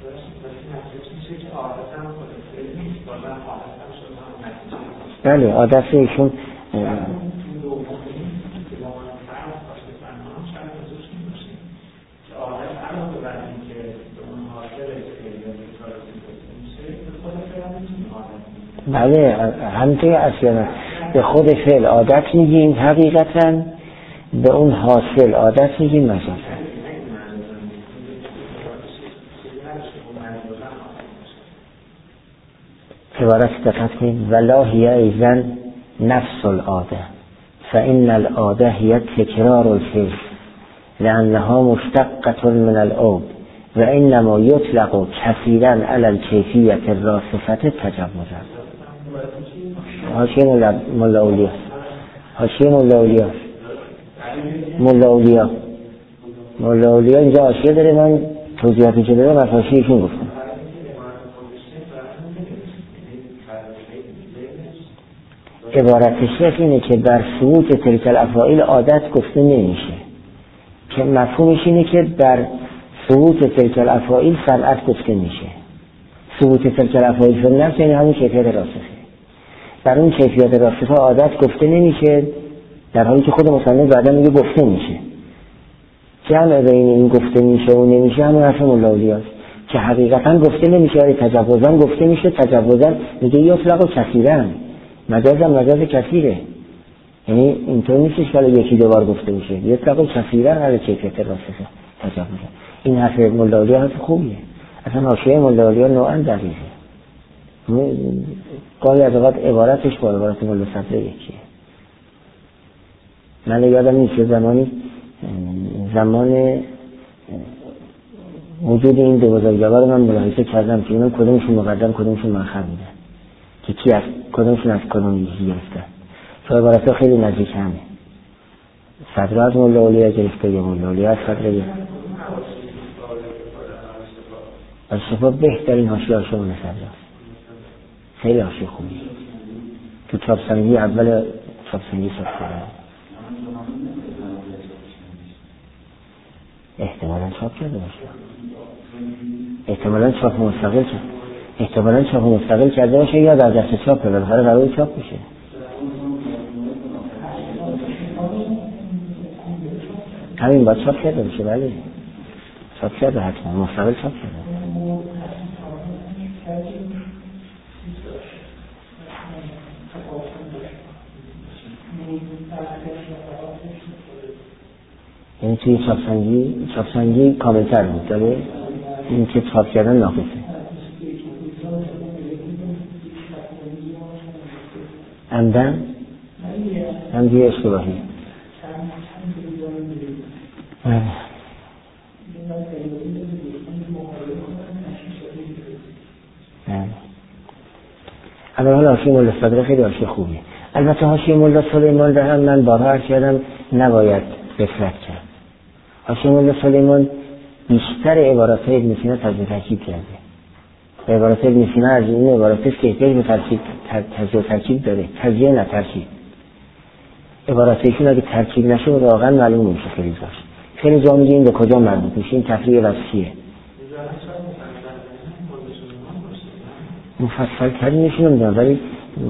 بله عادت ایشون بله همینطور اصلا به خود فعل عادت میگیم حقیقتا، به اون حاصل عادت میگیم مجازا. عبارت دقت کنید ولا هی ایضا نفس العاده فإن العاده هی تکرار الفعل لأنها مشتقة من العود و انما یطلق کثیرا علی الکیفیة الراسخة تجوزا. حاشیه مولا اولیا حاشیه مولا اولیا مولا اولیا مولا اولیا اینجا حاشیه داره، من توضیحاتی که داره از حاشیه‌شون گفتم. عبارتش اینه که بر ثبوت تلک الافاعیل عادت گفته نمیشه، که مفهومش اینه که بر ثبوت تلک الافاعیل صنعت گفته میشه. ثبوت تلک الافاعیل فی النفس یعنی همون کیفیت راسخه. بر اون کیفیت راسخه عادت گفته نمیشه، در حالی که خود مصنف بعدا میگه گفته میشه. جمع بین این گفته میشه و نمیشه همون حرف مولا اولیاست که حقیقتا گفته نمیشه ولی تجوزاً گفته میشه. تجوزاً میگه یطلق و کثیراً، مجاز هم مجاز کثیره، یعنی اینطور نیستش که یکی دو بار گفته میشه. یطلق و کثیراً هر کیفیت راسخه تجوزاً. این حرف مولا اولیا حرف خوبیه. اصلا حاشیه مولا اولیا نوعاً دقیقه. گاهی از اوقات عبارتش با عبارت مولا صدر یکیه. من یادم نیست زمانی زمان وجود این دو بزرگوار من ملاحظه کردم که اینا کدومشون مقدم کدومشون مؤخر بودن، که کی از کدومشون از کدوم یکی گرفته. تو عبارتها خیلی نزدیک همه. صدر از مولا اولیا گرفته یا مولا اولیا از صدر یه از شفا بهترین حاشیه حاشیه مولا صدر خیلی حاشیه خوبی. تو چاپسنگی اول چاپسنگی ساخته احتمالاً چاپ کرده باشه، احتمالاً چاپ مستقل کرده، احتمالاً چاپ مستقل کرده باشه یا در دست چاپ به بالاخره قرار چاپ بشه. همین باید چاپ کرده باشه. بله چاپ کرده، حتما مستقل چاپ کرده. یعنی توی چاپسنگی چاپسنگی کاملتر بود داره، این که چاپ کردن ناقصه. عمدن هم دیگه اشتباهی اما حالا حاشیه مولا صدرا خیلی حاشیه خوبیه. البته حاشیه مولا سلیمان را هم من بارها عرض کردم نباید بفرد کرد. حاشیه مولا سلیمان بیشتر عبارات ابن سینا تجزیه ترکیب کرده. عبارات ابن سینا از این عبارات است که احتیاج به ترکیب تجزیه ترکیب داره، تجزیه نه ترکیب. عبارات ایشون اگه ترکیب نشه واقعا معلوم نمیشه خیلی داشت. خیلی جا میگه این به کجا مربوط میشه، این تفریع وصفیه. مفصل تری نشون نمیدونم ولی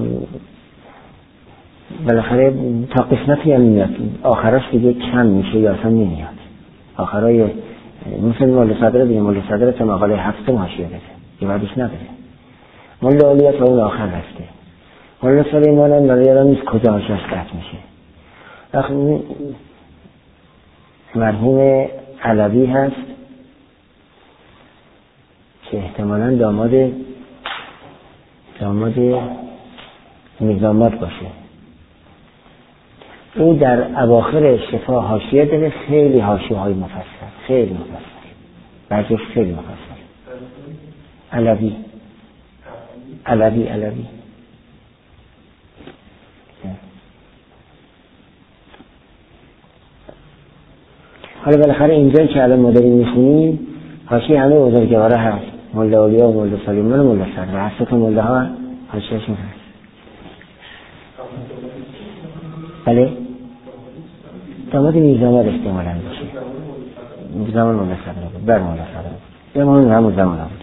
بالاخره تا قسمتی هم میاد آخراش دیگه کم میشه یا اصلا نمیاد. آخرای مثل مولا صدر بگیم مولا صدر تا مقاله هفتم حاشیه بده یه بعدش نداره. مولا اولیه تا اون آخر رفته. مولا سلیمان هم برای یادم نیست کجا حاشیه‌اش قطع میشه. وقتی مرحوم علوی هست که احتمالاً داماد داماد میرزاماد باشه. او در اواخر شفا حاشیه داره، خیلی حاشیه های مفصل، خیلی مفصل، بعضیش خیلی مفصل. علوی علوی علوی حالا بالاخره اینجایی که الان ما داریم میخونیم حاشیه همه بزرگواره هست، مولا اولیا و مولا سلیمان و مولا صدر، هر سه تا مولا ها حاشیه‌شون هست. بله داماد میرزاماد احتمالاً باشه. زمان مولا صدر بود، بر مولا صدر بود، زمان همون زمان بود.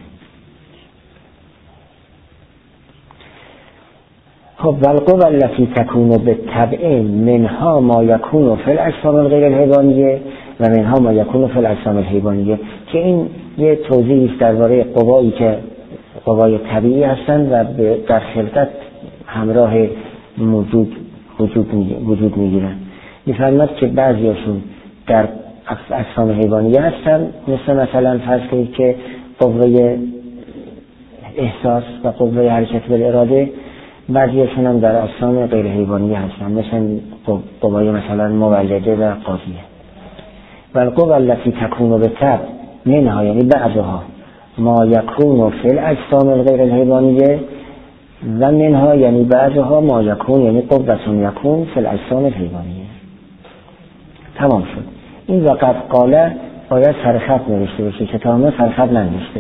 خب والقوة التي تكون بالطبع منها ما يكون في الأجسام الغير الحيوانية و منها ما يكون في الأجسام الحيوانية که این یه توضیحی است درباره قوایی که قوای طبیعی هستند و در خلقت همراه موجود وجود وجود میگیرن. میفرماد که بعضیاشون در اجسام حیوانیه هستن، مثل مثلا فرض کنید که قوه احساس و قوه حرکت بالاراده، بعضیاشون هم در اجسام غیر حیوانیه هستن، مثل قوای مثلا مولده و قاضیه. و القوة التي تكون بالطبع منها یعنی بعضها ما يكون في الاجسام الغير الحيوانية و منها یعنی بعضها ما يكون یعنی قوة يكون في الاجسام الحيوانية. تمام شد. این وقت قاله باید سرخط نوشته باشه، کتاب ما سرخط ننوشته.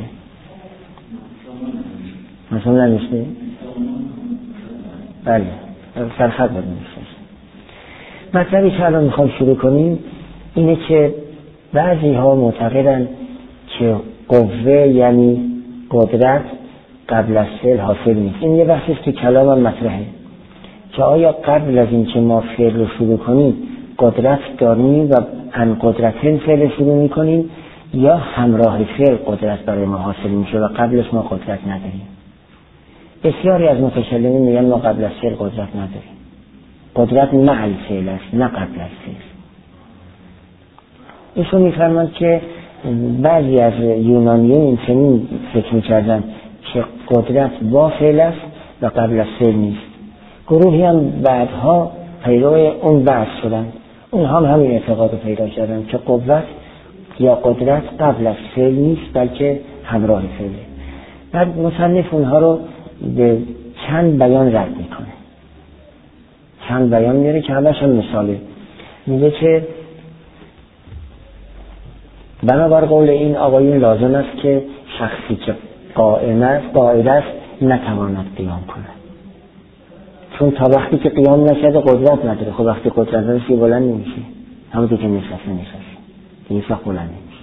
مثلا ننوشته؟ بله سرخط باید نوشته. مطلبی که الان میخوام شروع کنیم اینه که بعضی ها معتقدن که قوه یعنی قدرت قبل از فعل حاصل نیست. این یه بحثی است که کلام هم مطرحه که آیا قبل از این که ما فعل رو شروع کنیم قدرت داریم و ان قدرتین فعل شروع میکنیم یا همراه فعل قدرت برای ما حاصل میشه و قبلش ما قدرت نداریم. بسیاری از متکلمین میگن ما قبل از فعل قدرت نداریم. قدرت مع الفعل است نه قبل از فعل. ایشون میفرماند که بعضی از یونانیون این چنین فکر میکردن که قدرت با فعل است و قبل از فعل نیست. گروهی هم بعدها پیرو اون بحث شدن، اون هم همین اعتقاد رو پیدا کردن که قوت یا قدرت قبل از فعل نیست بلکه همراه فعله. بعد مصنف اونها رو به چند بیان رد میکنه، چند بیان میاره که همش هم مثاله. میگه که بنابر قول این آقایون لازم است که شخصی که قائم است قاعده است نتواند قیام کند، چون تا وقتی که قیام نشده قدرت نداره. خب وقتی قدرت نداره که بلند نمیشه، همونطور که نشسته نشسته دیگه وقت بلند نمیشه.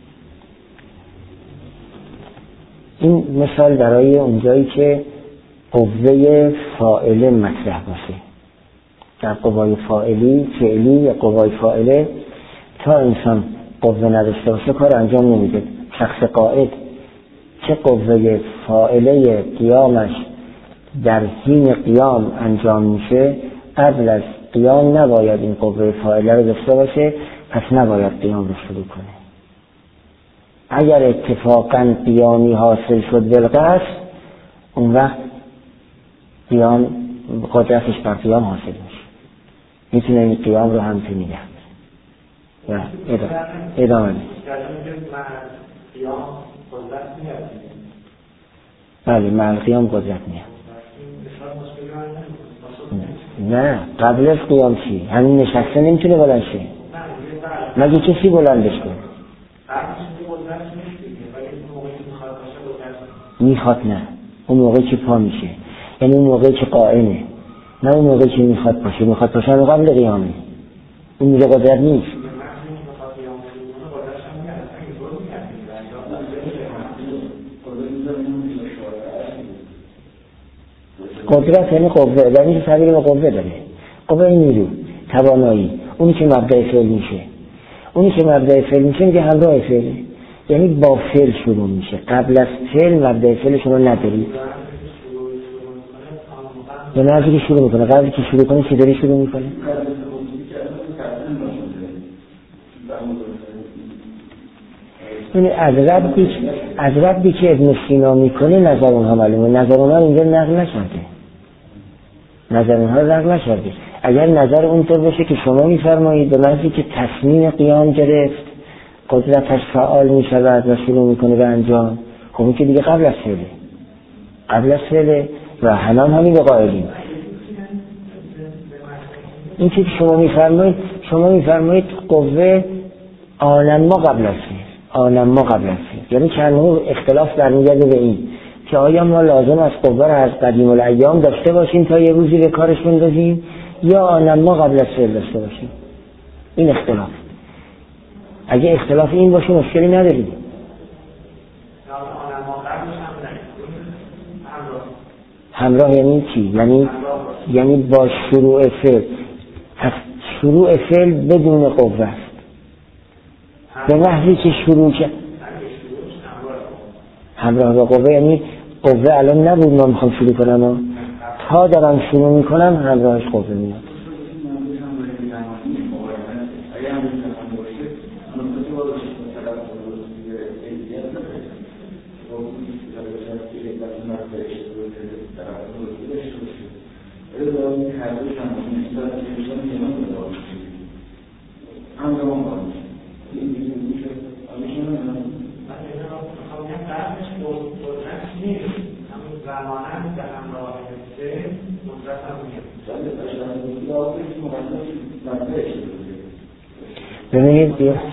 این مثال برای اونجایی که قوه فاعله مطرح باشه. در قوای فاعلی فعلی یا قوای فاعله تا انسان قوه نداشته باشه کار انجام نمیده. شخص قائد چه قوه فاعله قیامش در حین قیام انجام میشه قبل از قیام نباید این قوه فاعله رو داشته باشه، پس نباید قیام رو شروع کنه. اگر اتفاقا قیامی حاصل شد بالقصد اون وقت قیام قدرتش بر قیام حاصل میشه، میتونه این قیام رو هم نگه. و ادامه بله مع القیام قدرت میاد. نه قبل از قیام چی؟ همین نشسته نمیتونه بلند شه مگه کسی بلندش کنه؟ میخواد نه اون موقعی که پا میشه، یعنی اون موقعی که قائمه، نه اون موقعی که میخواد باشه. میخواد باشه قبل قیامه، اون میگه قدرت نیست. قدرت یعنی قوه، یعنی که تعبیر به قوه داره. قوه نیرو، توانایی، اونی که مبدأ فعل میشه. اونی که مبدأ فعل میشه میگه همراه فعله، یعنی با فعل شروع میشه. قبل از فعل مبدأ فعل شما نداری. یا نه که شروع میکنه، قبل که شروع کنه چی داری شروع میکنه؟ یعنی از ربی از ربی که ابن سینا میکنه نظر اونها معلومه. نظر اونها اینجا نقل نشده، نظر اونها نقل نشده. اگر نظر اونطور باشه که شما میفرمایید به محضی که تصمیم قیام گرفت قدرتش فعال میشود و شروع میکنه به انجام، خب این که دیگه قبل از فعله، قبل از فعله و همه همین به قائلیم. این که شما میفرمایید شما میفرمایید قوه آنم ما قبل از فعل، آنم ما قبل از فعل، یعنی چند اختلاف در میگرده به این که آیا ما لازم از قوه را از قدیم الایام داشته باشیم تا یه روزی به کارش بندازیم یا آنم ما قبل از فعل داشته باشیم. این اختلاف، اگه اختلاف این باشه مشکلی نداریم. همراه یعنی چی؟ یعنی یعنی با شروع فعل. شروع فعل بدون قوه است. به محضی که شروع کرد همراه با قوه، یعنی قوه الان نبود ما میخوام شروع کنم، تا دارم شروع میکنم همراهش قوه میاد. ببینید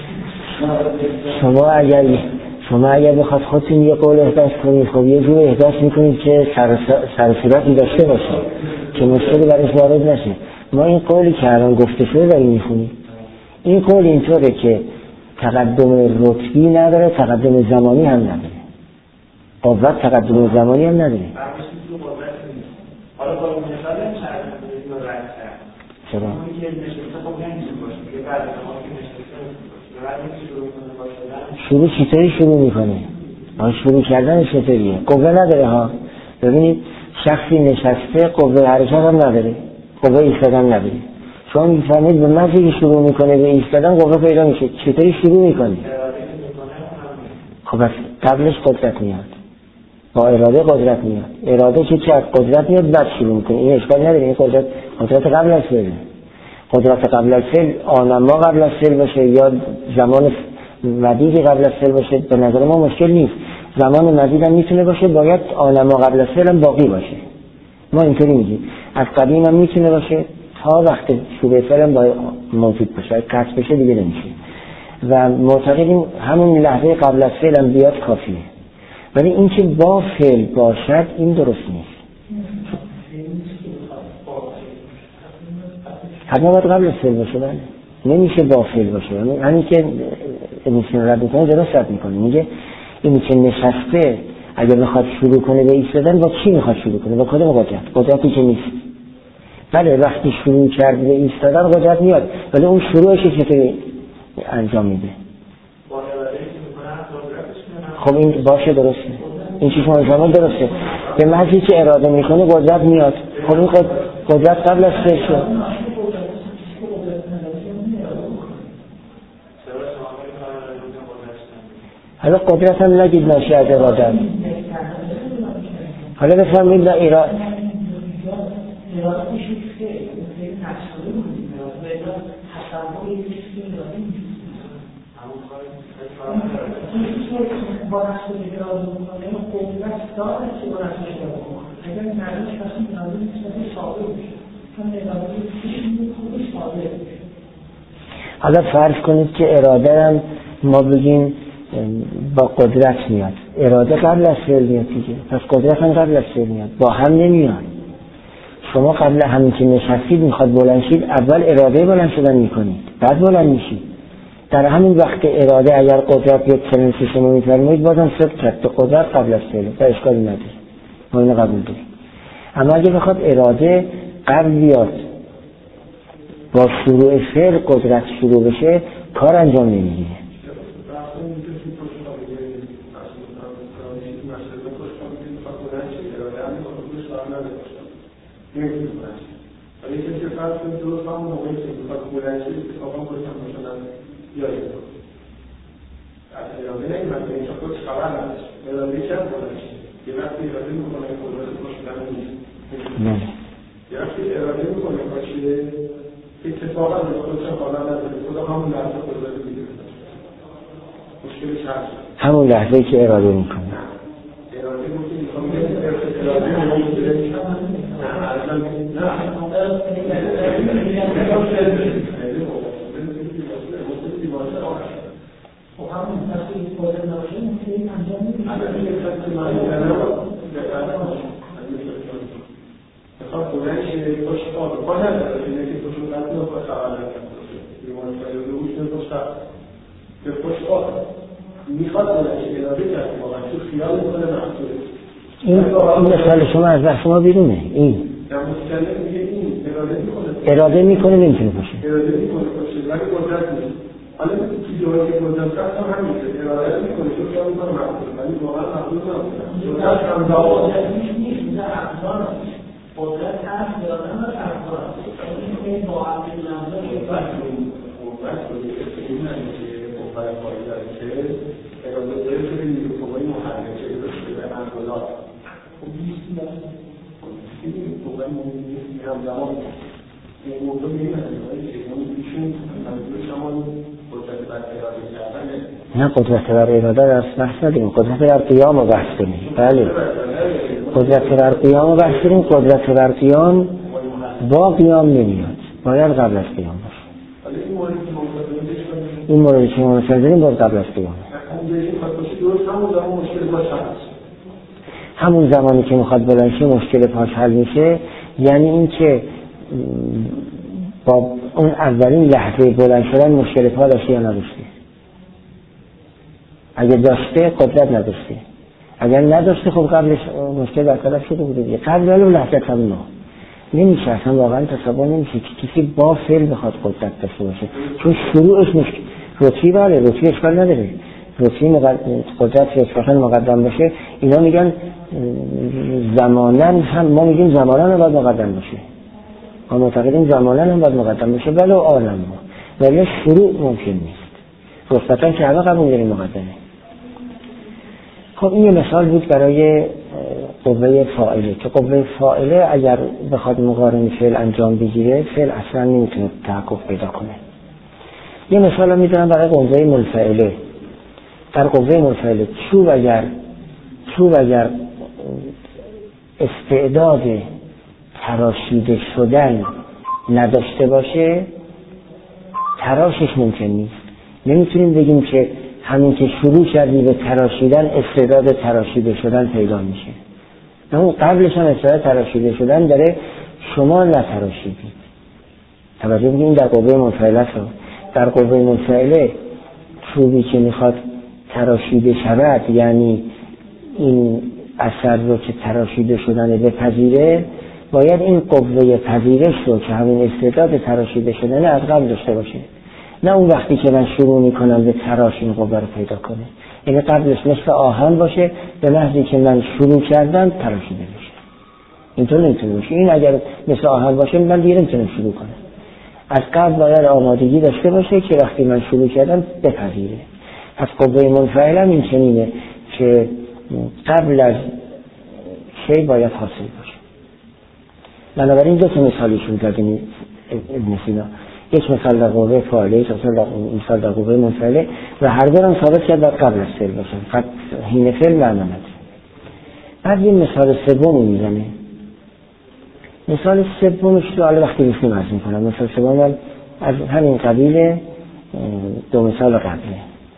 شما اگر شما اگر بخواد خودتون یه قول احداث کنید، خب یه جور احداث میکنید که سر سر صورتی داشته باشه که مشکلی برایش وارد نشه. ما این قولی که الان گفته شده داریم میخونیم. این قول اینطوره که تقدم رتبی نداره، تقدم زمانی هم نداره. قوت تقدم زمانی هم نداره. حالا با اون مثال چرا؟ شروع چطوری شروع میکنه؟ آن شروع کردن چطوریه؟ قوه نداره ها. ببینید شخصی نشسته قوه حرکت هم نداره، قوه ایستادن نداره. شما میفهمید به محضی که شروع میکنه به ایستادن قوه پیدا میشه. چطوری شروع میکنه؟ خب بس قبلش قدرت میاد، با اراده قدرت میاد. اراده که چه از قدرت میاد بعد شروع میکنه. این اشکال نداره. این قدرت قدرت قبل از فعل، قدرت قبل از فعل آنما قبل از فعل باشه یا زمان مدیدی قبل از فعل باشه به نظر ما مشکل نیست. زمان مدید هم میتونه باشه، باید آنما قبل از فعل هم باقی باشه. ما اینطوری میگیم. از قدیم هم میتونه باشه تا وقت شروع فعل هم باید موجود باشه. اگه قطع بشه دیگه نمیشه. و معتقدیم همون لحظه قبل از فعل هم بیاد کافیه. ولی این که با فعل باشد این درست نیست. حتما باید قبل از فعل باشه. بله نمیشه با فعل باشه. یعنی همین که نمیشه رد میکنه درست رد میکنه. میگه این که نشسته اگر بخواد شروع کنه به ایستادن با کی میخواد شروع کنه؟ با کدوم قدرت؟ قدرتی که نیست. بله وقتی شروع کرد به ایستادن قدرت میاد، ولی اون شروعش چطوری انجام میده؟ خب این باشه درسته. این چیز ما انجام درسته. به محضی که اراده میکنه قدرت میاد. خب این قدرت قبل از فعل شد. حالا قدرت هم نگید ناشی از اراده. حالا بفهمید نه اراده حالا فرض کنید که اراده هم ما بگیم با قدرت میاد، اراده قبل از فعل میاد دیگه، پس قدرت هم قبل از فعل میاد، با هم نمیاد. شما قبل همین که نشستید میخواد بلند شید، اول اراده بلند شدن میکنید، بعد بلند میشید. در همین وقت اراده اگر قدرت بیاد چنین که شما میفرمایید بازم صدق کرد، قدرت قبل از فعل، تا اشکالی نداره، ما اینو قبول داریم. اما اگه بخواد اراده قبل بیاد با شروع فعل قدرت شروع بشه، کار انجام نمیگیره. ولی که فرض کنید درست همون موقعی که میخواد بلند شد اتفاقا خودشم باشنن بیایید از اراده نمیمد که اینجا خودش خبر نداشت، اراده چند بلند شد یه وقتی اراده میکنه قدرت باشدن نیست، یه وقتی اراده میکنه باشه اتفاقا به خودشم خبر نداره، خدا همون لحظه قدرت میگیره. مشکلش هست همون لحظه که اراده میکنه اراده میکنه میخوام اراده میکنه خب همون تصویر بوده نباشه ممکنه انجام میدید میخواد بودنش پشت آب پا نداره اینه که پشت قدر رو باید خبر نکنه بیمان فایده روش نپشت به پشت آب میخواد بودنش اراده کرد واقعا تو خیال میکنه محصوله. این مثال شما از بحث ما بیرونه. این اراده میکنه نمیتونه باشه، اراده میکنه باشه ولی قدرت نیست. حالا تو جایی که قدرت هست هم همینه، اراده میکنه تو خیال میکنه محصول ولی واقعا محصول نمیکنه. قدرت هم دعوت نیست، نه افزار قدرت هست اراده هم افزار این با عقل نظر قدرت قدرت این نمیشه قدرت پایی داره که اراده داره که به نیروهای محرکه داشته به منظولات خب نیستی داره این موقع موضوعی هم زمان این موضوع میمونه که ایشون منظورش همان قدرت بر اراده کردنه. نه قدرت بر اراده در بحث نداریم، قدرت بر قیام رو بحث کنیم. بله قدرت بر قیام رو بحث کنیم. قدرت بر قیام با قیام نمیاد، باید قبل از قیام باشه. این موردی که ما مثال داریم باید قبل از قیام. همون زمانی که میخواد بلند شه مشکل پاش حل میشه، یعنی این که با اون اولین لحظه بلند شدن مشکل پا داشته یا نداشته. اگه داشته قدرت نداشته، اگر نداشته خب قبلش مشکل برطرف شده بوده دیگه. قبل اون لحظه تمام نمیشه، اصلا واقعا تصور نمیشه که کسی با فعل بخواد قدرت داشته باشه، چون شروعش مشکل رتبی بله رتبی اشکال نداره، رتبی مقد... قدرت اشکال مقدم باشه. اینا میگن زمانا هم، ما میگیم زمانا هم باید مقدم باشه، ما معتقدیم زمانا هم باید مقدم باشه ولی عالم ما ولی شروع ممکن نیست، رتبتا که همه قبول داریم مقدمه. خب این یه مثال بود برای قوه فاعله که قوه فاعله اگر بخواد مقارن فعل انجام بگیره فعل اصلا نمیتونه تحقق پیدا کنه. یه مثال هم میدونم برای قوه منفعله. در قوه منفعله چوب اگر چوب اگر استعداد تراشیده شدن نداشته باشه تراشش ممکن نیست. نمیتونیم بگیم که همین که شروع کردی به تراشیدن استعداد تراشیده شدن پیدا میشه. اون قبلش هم استعداد تراشیده شدن داره، شما نتراشیدید. توجه بگیم این در قوه منفعله است. در قوه منفعله چوبی که میخواد تراشیده شود، یعنی این اثر رو که تراشیده شدن بپذیره، باید این قوه پذیرش رو که همین استعداد تراشیده شدن از قبل داشته باشه، نه اون وقتی که من شروع میکنم به تراش این قوه رو پیدا کنه. یعنی قبلش مثل آهن باشه، به لحظی که من شروع کردم تراشیده بشه. اینطور نمیتونه باشه. این اگر مثل آهن باشه من دیگه نمیتونم شروع کنم. از قبل باید آمادگی داشته باشه که وقتی من شروع کردم بپذیره. از قوه منفعله هم این چنینه که قبل از شی باید حاصل باشه. بنابراین دو تا مثالیشون زدیم ابن سینا. یک مثال در قوه فاعله، یک مثال در قوه منفعله و هر دو هم ثابت کرد باید قبل از فعل باشه، فقط حین فعل معنا نداره. بعد یه مثال سومی میزنه. مثال سومش رو حالا وقتی گفتیم عرض میکنم. مثال سوم هم از همین قبیل دو مثال قبله.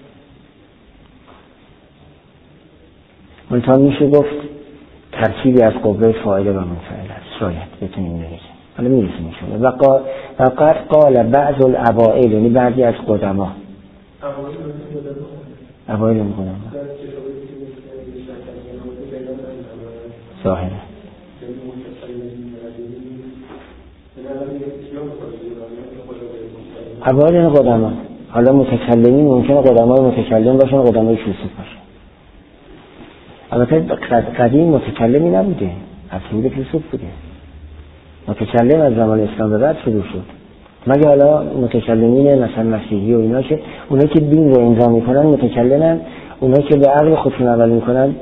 منتها میشه گفت ترکیبی از قوه فاعله و منفعله است، شاید بتونیم بگیم. حالا میرسیم انشاءالله. و قد قال بعض الابائل، یعنی بعضی از قدما. اوائل قدما ظاهرا اوائل قدما. حالا متکلمین ممکنه قدمای متکلم باشن، قدمای فیلسوف باشن. البته قدیم متکلمی نبوده، اصلی فیلسوف بوده. متکلم از زمان اسلام به بعد شروع شد. مگه حالا متکلمین مثلا مسیحی و اینا که اونایی که دین رو امضا میکنن متکلمن، اونایی که به عقل خودشون عمل میکنن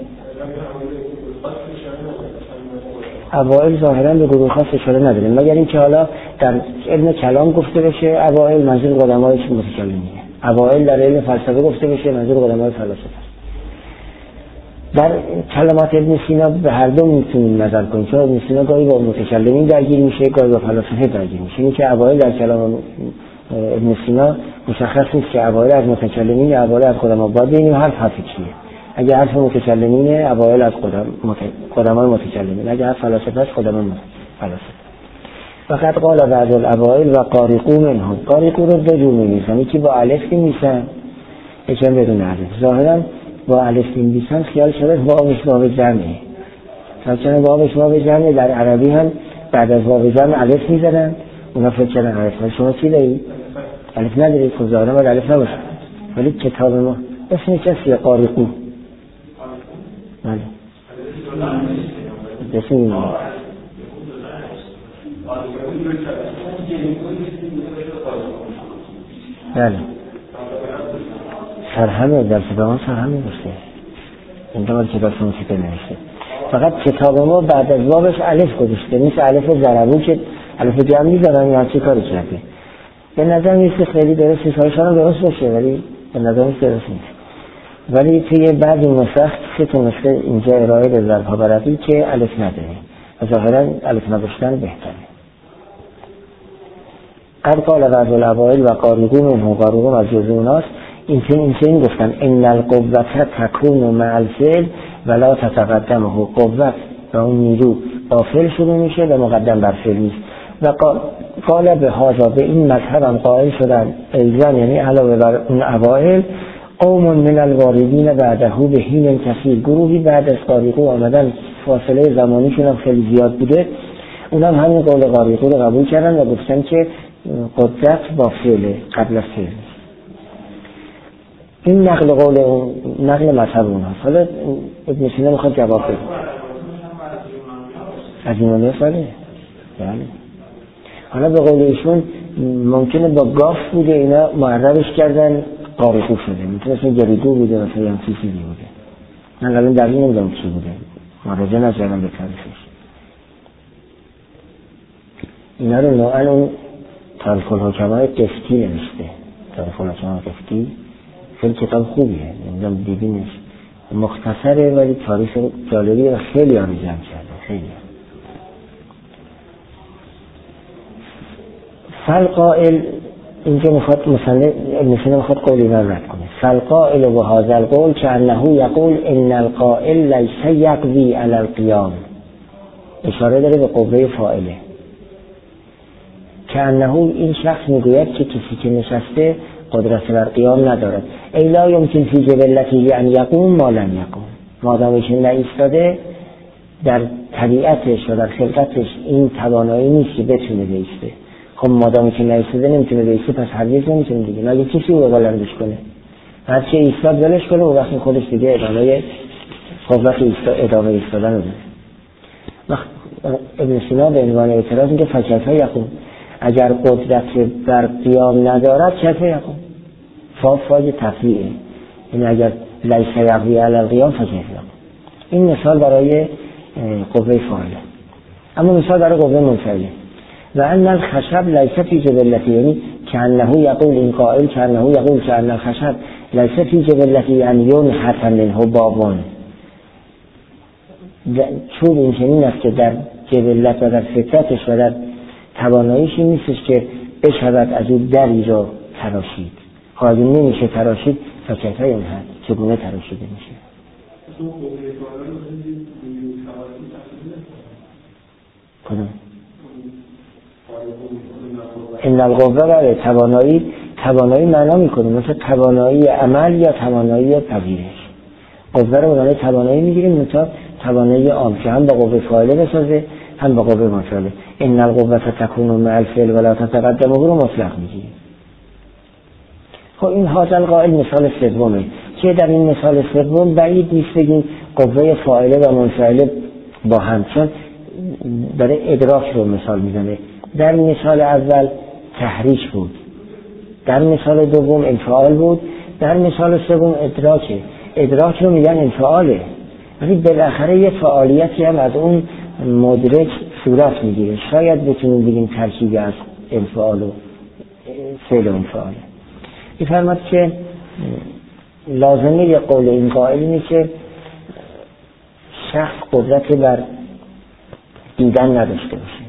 اوائل ظاهرا به گروه خاص اشاره نداره، مگر اینکه حالا در علم کلام گفته بشه اوائل منظور قدمای متکلمینه، اوائل در علم فلسفه گفته بشه منظور قدمای فلاسفه. در کلمات ابن سینا به هر دو میتونیم نظر کنیم، چون ابن سینا گاهی با متکلمین درگیر میشه، گاهی با فلاسفه درگیر میشه. اینی که اوائل در کلام ابن سینا مشخص نیست که اوائل از متکلمین یا اوائل از قدما. باید ببینیم حرف حرف چیه. اگه حرف متکلمینه اوائل از قدم قدمای متکلمین، اگه حرف فلاسفه است قدمای فلاسفه. فقط قال بعض الاوائل و قارقو منهم. قارقو رو دو جور می‌نویسن، یکی با الف می‌نویسن، یکی بدون الف. ظاهرا با الف می‌نویسن خیال شده واوش واو جمعه. مثلا واوش واو جمعه در عربی هم بعد از واو جمع الف می‌ذارن، اونا فکر کردن الف. شما چی دارید؟ الف ندارید، خب ظاهرا باید الف نباشه. ولی کتاب ما اسمش چیه؟ قارقو. بله. بسیم بله. سرهمه در کتاب سرهمه باشه. این دو کتاب سمسیته نوشته. فقط کتاب ما بعد از بابش الف گذاشته، نیست الف ضربو که الف جمع می‌ذارن یا چه کاری کرده. به نظر میاد خیلی درست نیست، هایشان درست باشه ولی به نظر میاد درست نیست. ولی توی بعضی نسخ سه تا نسخه اینجا ارائه به ضرب‌ها برقی که الف نداره و ظاهرا الف نداشتن بهتره. قد قال بعض الاوائل و قارقو منهم، قارقو از جزء اوناست. این این این گفتن ان القوة تکون مع الفعل ولا تتقدمه. قوت و اون نیرو با فعل شروع میشه و مقدم بر فعل نیست. و قال به هذا، به این مذهب هم قائل شدن ایضا، یعنی علاوه بر اون اوائل، قوم من الواردین بعده به حین کثیر، گروهی بعد از قارقو آمدن فاصله زمانیشون هم خیلی زیاد بوده، اونم همین قول قارقو رو قبول کردن و گفتن که قدرت با فعل قبل از فعل. این نقل قول نقل مذهب اونهاست. حالا ابن سینا میخواد جواب بده. از ایمانه ساله؟ بله. حالا به قول ایشون ممکنه با گاف بوده، اینا معربش کردن قارقو شده، میتونه جریدو بوده مثلا هم چیزی بوده. من الان در این نمیدونم چی بوده، مراجعه نکردم به تعریفش. اینا رو نوعا اون تاریخ الحکمای قفطی نوشته. تاریخ الحکمای قفطی خیلی کتاب خوبیه، نمیدونم دیدینش، مختصره ولی تاریخ جالبی و خیلی آنی جمع کرده، خیلی. فالقائل، اینجا میخواد مثلا ابن سینا میخواد قولی من رد کنه. فالقائل و هذا القول که انه یقول ان القائل لیس یقضی علی القیام، اشاره داره به قوه فاعله. که انه این شخص میگوید که کسی که نشسته قدرت بر قیام ندارد. ای لا یمکن فی جبلته ان یقوم ما لم یقوم، مادامی که نایستاده در طبیعتش و در خلقتش این توانایی نیست که بتونه بیسته. خب مادامی که نایستاده نمیتونه بیسته، پس هرگز نمیتونه دیگه. مگه کسی رو بلندش کنه؟ هرچی ایستاد بلش کنه و وقتی خودش دیگه ادامه قوت ادامه ایستادن رو داره. ابن سینا به عنوان اعتراض میگه فکیف یقوم، اگر قدرت بر قیام ندارد کیف یقوم. فا فای تفریعه، یعنی اگر لیس یقوی علی القیام فکیف یقوم. این مثال برای قوه فاعله. اما مثال برای قوه منفعله. و ان الخشب لیس فی جبلته، یعنی کأنه یقول این قائل کأنه یقول کأن الخشب لیس فی جبلتی ان ینحت منه بابون. چوب این چنین است که در جبلت و در فطرتش و در تواناییش نیستش که بشود از اون دری رو تراشید. خواهد نمیشه تراشید تا کیفه این حد چگونه تراشیده میشه. کدوم؟ این القوه برای توانایی توانایی معنا میکنه مثل توانایی عمل یا توانایی پذیرش. قوه رو برای توانایی میگیریم مثلا توانایی عام که هم با قوه فاعله بسازه هم با قوه مفعوله. ان القوه تکون مع الفعل ولا تتقدم رو مطلق میگیریم. خب این هذا القائل مثال سومه که در این مثال سوم بعید نیست بگیم قوه فاعله و منفعله با هم، چون برای ادراک رو مثال میزنه. در مثال اول تحریک بود، در مثال دوم انفعال بود، در مثال سوم ادراکه. ادراک رو میگن انفعاله، ولی بالاخره یه فعالیتی هم از اون مدرک صورت میگیره. شاید بتونیم بگیم ترکیب از انفعال و فعل و انفعاله. میفرماد که لازمه یه قول این قائل اینه که شخص قدرت بر دیدن نداشته باشه،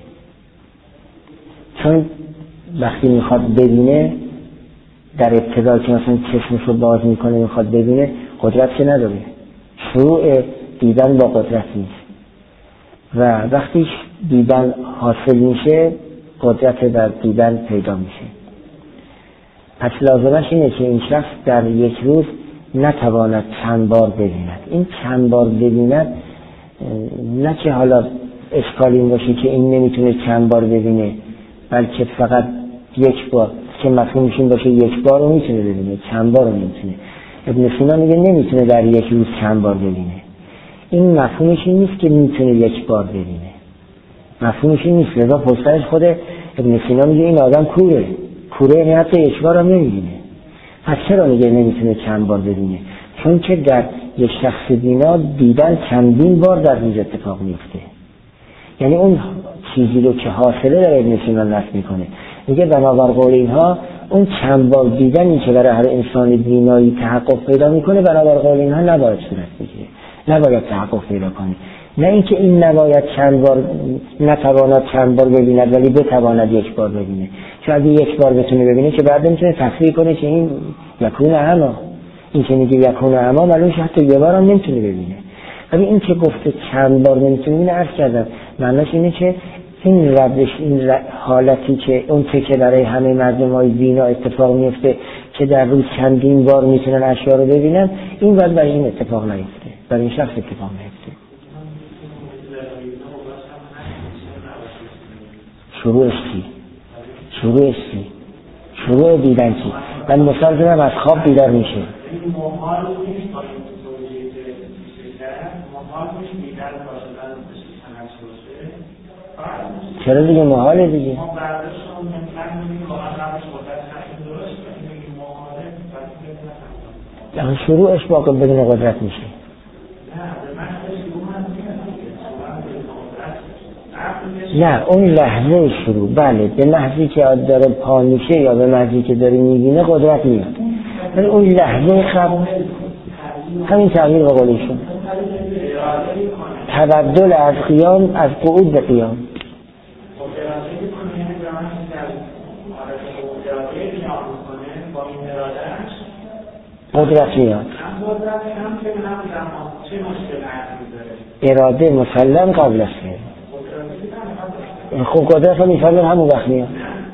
چون وقتی میخواد ببینه در ابتدا که مثلا چشمش رو باز میکنه میخواد ببینه قدرت که نداره، شروع دیدن با قدرت نیست و وقتی دیدن حاصل میشه قدرت بر دیدن پیدا میشه. پس لازمش اینه که این شخص در یک روز نتواند چند بار ببیند. این چند بار ببیند نه که حالا اشکال این باشه که این نمیتونه چند بار ببینه، بلکه فقط یک بار که مفهومش این باشه یک بار رو میتونه ببینه، چند بار رو نمیتونه. ابن سینا میگه نمیتونه در یک روز چند بار ببینه. این مفهومش این نیست که میتونه یک بار ببینه، مفهومش این نیست. لذا پشترش خود ابن سینا میگه این آدم کوره کوره یعنی حتی یک بار هم نمیبینه. پس چرا میگه نمیتونه چند بار ببینه؟ چون که در یک شخص بینا دیدن چندین بار در روز اتفاق میفته. یعنی اون چیزی رو که حاصله در ابن سینا نفی میکنه. میگه بنابر قول اینها اون چند بار دیدنی که برای هر انسان بینایی تحقق پیدا میکنه بنابر قول اینها نباید صورت بگیره، نباید تحقق پیدا کنه. نه اینکه این نباید چند بار نتواند چند بار ببیند ولی بتواند یک بار ببینه، چون اگه یک بار بتونه ببینه که بعد میتونه تفسیر کنه که این یکون اعما، این که میگه یکون اعما معلومه حتی یه بار هم نمیتونه ببینه. ولی این که گفته چند بار نمیتونه ببینه عرض کردم معناش اینه که این روش این حالتی که اون که برای همه مردمای بینا اتفاق میفته که در روز چندین بار میتونن اشیا رو ببینن، این وقت برای این اتفاق نیفته، برای این شخص اتفاق نیفته. شروعش چی؟ شروعش چی؟ شروع دیدن چی؟ من مثال زدم از خواب بیدار میشه. محال نیست با این توجیه که میشه محال نیست دیدن باشدن سنت باشه. چرا دیگه محاله دیگه؟ ما برداشتون من میگیم با هم قدرت نشون درست میگیم محاله بس شروعش با بدون قدرت میشه. نه اون لحظه شروع، بله به محضی که داره پا میشه یا به محضی که داره میبینه قدرت میاد، ولی اون لحظه قبل همین تغییر به قولیشون تبدل از قیام از قعود به قیام. قدرت میاد. اراده مسلم قبل است. خب قدرت هم میفرمه همون وقت میاد.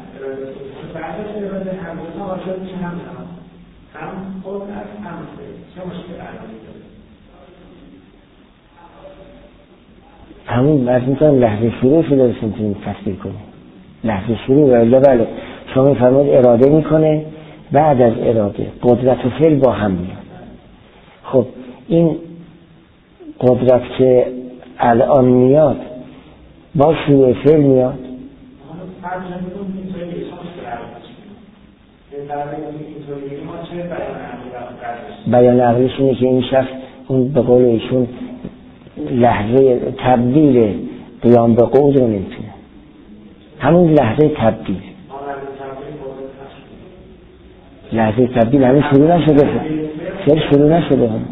همون از میتونم لحظه شروع شده بسیم میتونیم تصویر کنیم. لحظه شروع و بله شما میفرماید اراده میکنه، بعد از اراده قدرت و فعل با هم میاد. خب این قدرت که الان میاد با شروع فعل میاد. بیان عقلیش اینه که این شخص اون به قول ایشون لحظه تبدیل قیام به قعود رو نمیتونه، همون لحظه تبدیل لحظه تبدیل همین شروع نشده، چرا شروع نشده هم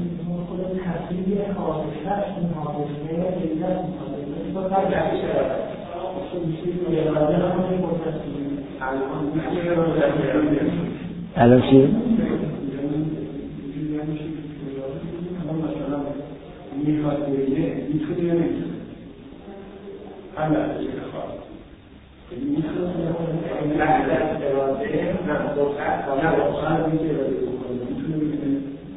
الان چی؟ میخواد بگه میتونه یا نمیتونه هم لحظه بخواد میتونه نه لحظه اراده نه واقعا نه واقعا میتونه اراده بکنه میتونه بگه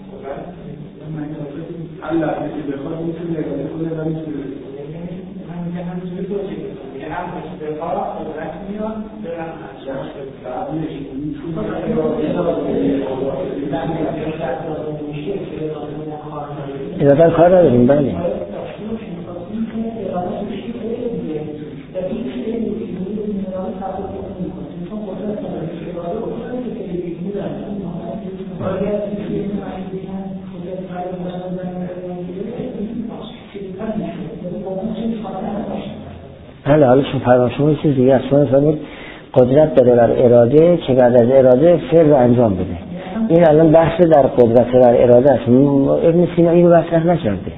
هم لحظه که بخواد میتونه اراده کنه و میتونه من میگه همینجوری توجه میکنم میگه هم باشه بخواد قدرت میاد برم اشتاش قبلش میتونه اراده کار نداریم. بله بله حالا شما فرمان شما یه چیز دیگه اصلا فرمید قدرت داره بر اراده که بعد از اراده فعل رو انجام بده. این الان بحث در قدرت بر اراده است. ابن سینا اینو مطرح نکرده.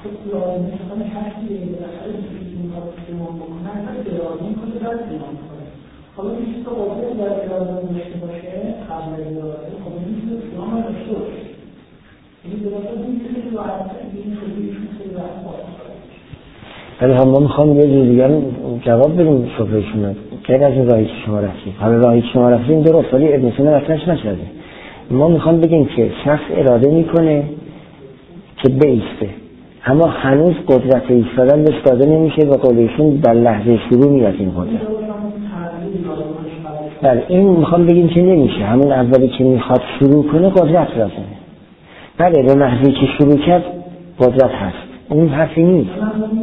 حالا میشه تو قدرت در اراده داشته باشه قبل از اراده خب میشه شما هم داشته باشه. این درسته میشه تو عرض این خیلی خیلی راحت. ولی هم ما میخوام یه جور دیگر جواب بدیم شبهشون غیر از این راهی که شما رفتید. حالا راهی که شما رفتید درست ولی ابن سینا مطرحش نشده. ما میخوام بگیم که شخص اراده میکنه که بیسته اما هنوز قدرت ایستادن بهش داده نمیشه و قولشون در لحظه شروع میاد این قدرت. بله این میخوام بگیم که نمیشه. همون اولی که میخواد شروع کنه قدرت لازمه. بله به محضی که شروع کرد قدرت هست. این حرفی نیست.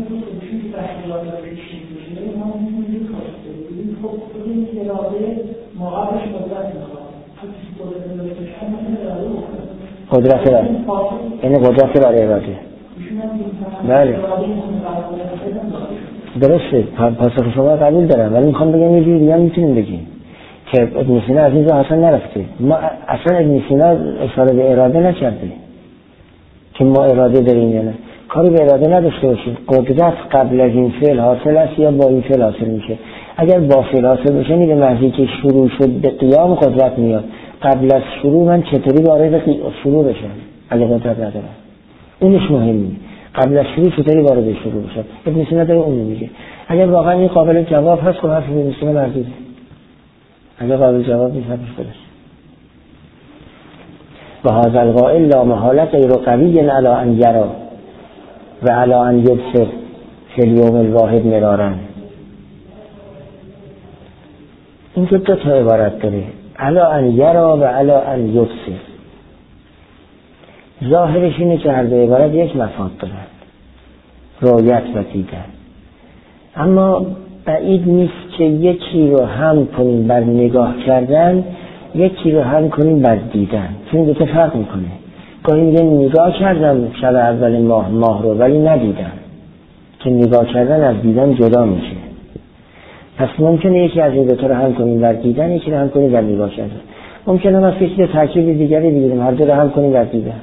قدرت بر این قدرت بر اراده. بله درسته پاسخ شما قبول دارم ولی میخوام بگم یه جوری دیگه میتونیم بگیم که ابن سینا از این راه اصلا نرفته. ما اصلا ابن سینا اشاره به اراده نکرده که ما اراده داریم یا نه. کاری به اراده نداشته باشیم. قدرت قبل از این فعل حاصل است یا با این فعل حاصل میشه. اگر با فعل حاصل بشه میگه محضی که شروع شد به قیام قدرت میاد. قبل از شروع من چطوری وارد شروع بشم اگر قدرت ندارم؟ اینش مهمه. قبل از شروع چطوری وارد شروع بشم؟ ابن سینا داره اون میگه. اگر واقعا این قابل جواب هست خب حرف ابن سینا مردوده. اگر قابل جواب نیست حرفش درست. و هذا القائل لا محالة غیر قوی علی ان یرا و علی ان یبصر فی الیوم الواحد مرارا. این دو تا عبارت داره، علی ان یرا و علی ان یبصر. ظاهرش اینه که هر دو عبارت یک مفاد دارن، رؤیت و دیدن. اما بعید نیست که یکی رو هم کنیم بر نگاه کردن، یکی رو هم کنیم بر دیدن، چون دو تا فرق میکنه. گاهی میگه نگاه کردم شب اول ماه ماه رو ولی ندیدم، که نگاه کردن از دیدن جدا میشه. پس ممکنه یکی از این دو تا رو هم کنیم بر دیدن، یکی رو هم کنیم بر نگاه کردن. ممکنه ما فکر ترکیب دیگری بگیریم هر دو رو هم کنیم بر دیدن.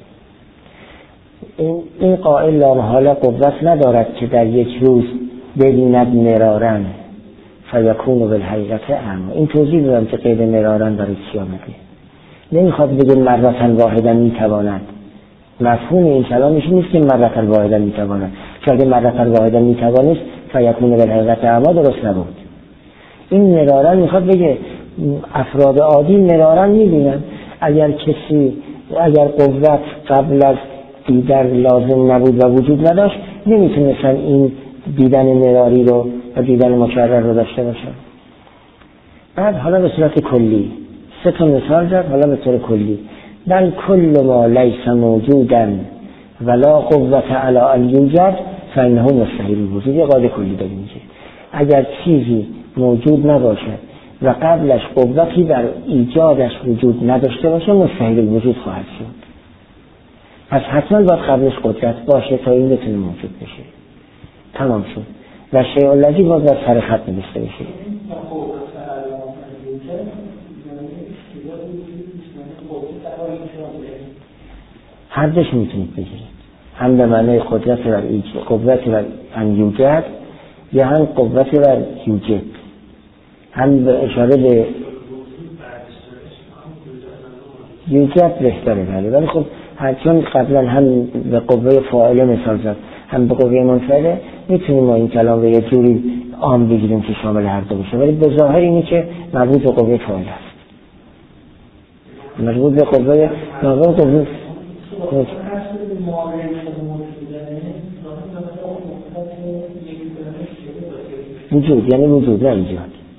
این این قائل لا محاله قدرت ندارد که در یک روز ببیند مرارن فیکون بالحقیقت اعما. این توضیح دادم که قید مرارن برای چی آمده. نمیخواد بگه مرتن واحدا میتواند. مفهوم این کلامش نیست که مرتن واحدا میتواند، چون اگه مرتن واحدا میتوانست فیکون بالحقیقت اعما درست نبود. این مرارن میخواد بگه افراد عادی مرارن میبینن. اگر کسی اگر قوت قبل از دیدن لازم نبود و وجود نداشت نمیتونستن این دیدن مراری رو و دیدن مکرر رو داشته باشن. بعد حالا به صورت کلی سه تا مثال زد. حالا به طور کلی بل کل ما لیس موجودا ولا قوت علی ان یوجد فانه مستحیل الوجود. یه قاعده کلی داریم میگه اگر چیزی موجود نباشه و قبلش قوتی بر ایجادش وجود نداشته باشه مستحیل الوجود خواهد شد. پس حتما باید قبلش قدرت باشه تا این بتونه موجود بشه. تمام شد. و شیء الذی باید باید سر خط نوشته بشه. هر دوش میتونید بگیرید، هم به معنای قدرت بر قوت بر ان یوجد یا هم قوت بر یوجد، هم به اشاره به یوجد بهتره بله، ولی خب چون قبلا هم به قوه فاعله مثال زد هم به قوه منفعله، میتونیم ما این کلام رو یه جوری عام بگیریم که شامل هر دو بشه، ولی به ظاهر اینه که مربوط به قوه فاعله است، مربوط به قوه مربوط به وجود، یعنی وجود نه ایجاد.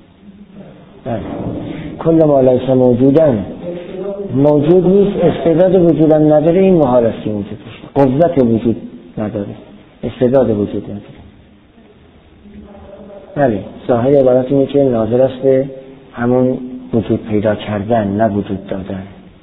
کل ما لیس موجودن موجود نیست، استعداد وجودم نداره، این محال است که وجود باشه. قوت وجود نداره، استعداد وجود نداره. بله ظاهر عبارت اینه که ناظر است به همون وجود پیدا کردن نه وجود دادن.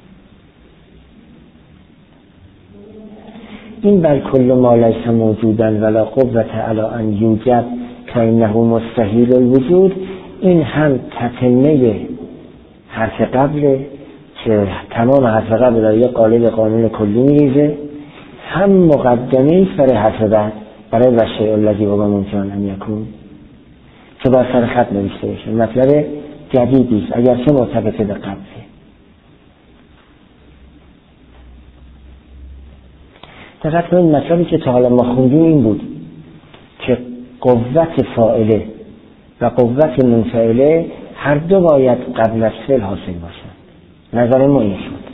این بر کل ما لیس موجودن ولا قوت علی ان یوجد فانه مستحیل الوجود، این هم تتمه حرف قبل که تمام حرف قبل را یک قالب قانون کلی میریزه، هم مقدمه است برای حرف بعد، برای والشیء الذی هو ممکن ان یکون که با سر خط نوشته بشه، مطلب جدیدی است اگرچه مرتبط به قبله. دقت کنید مطلبی که تا حالا ما خوندیم این بود که قوت فاعله و قوت منفعله هر دو باید قبل از فعل حاصل باشن. نظر ما این شد.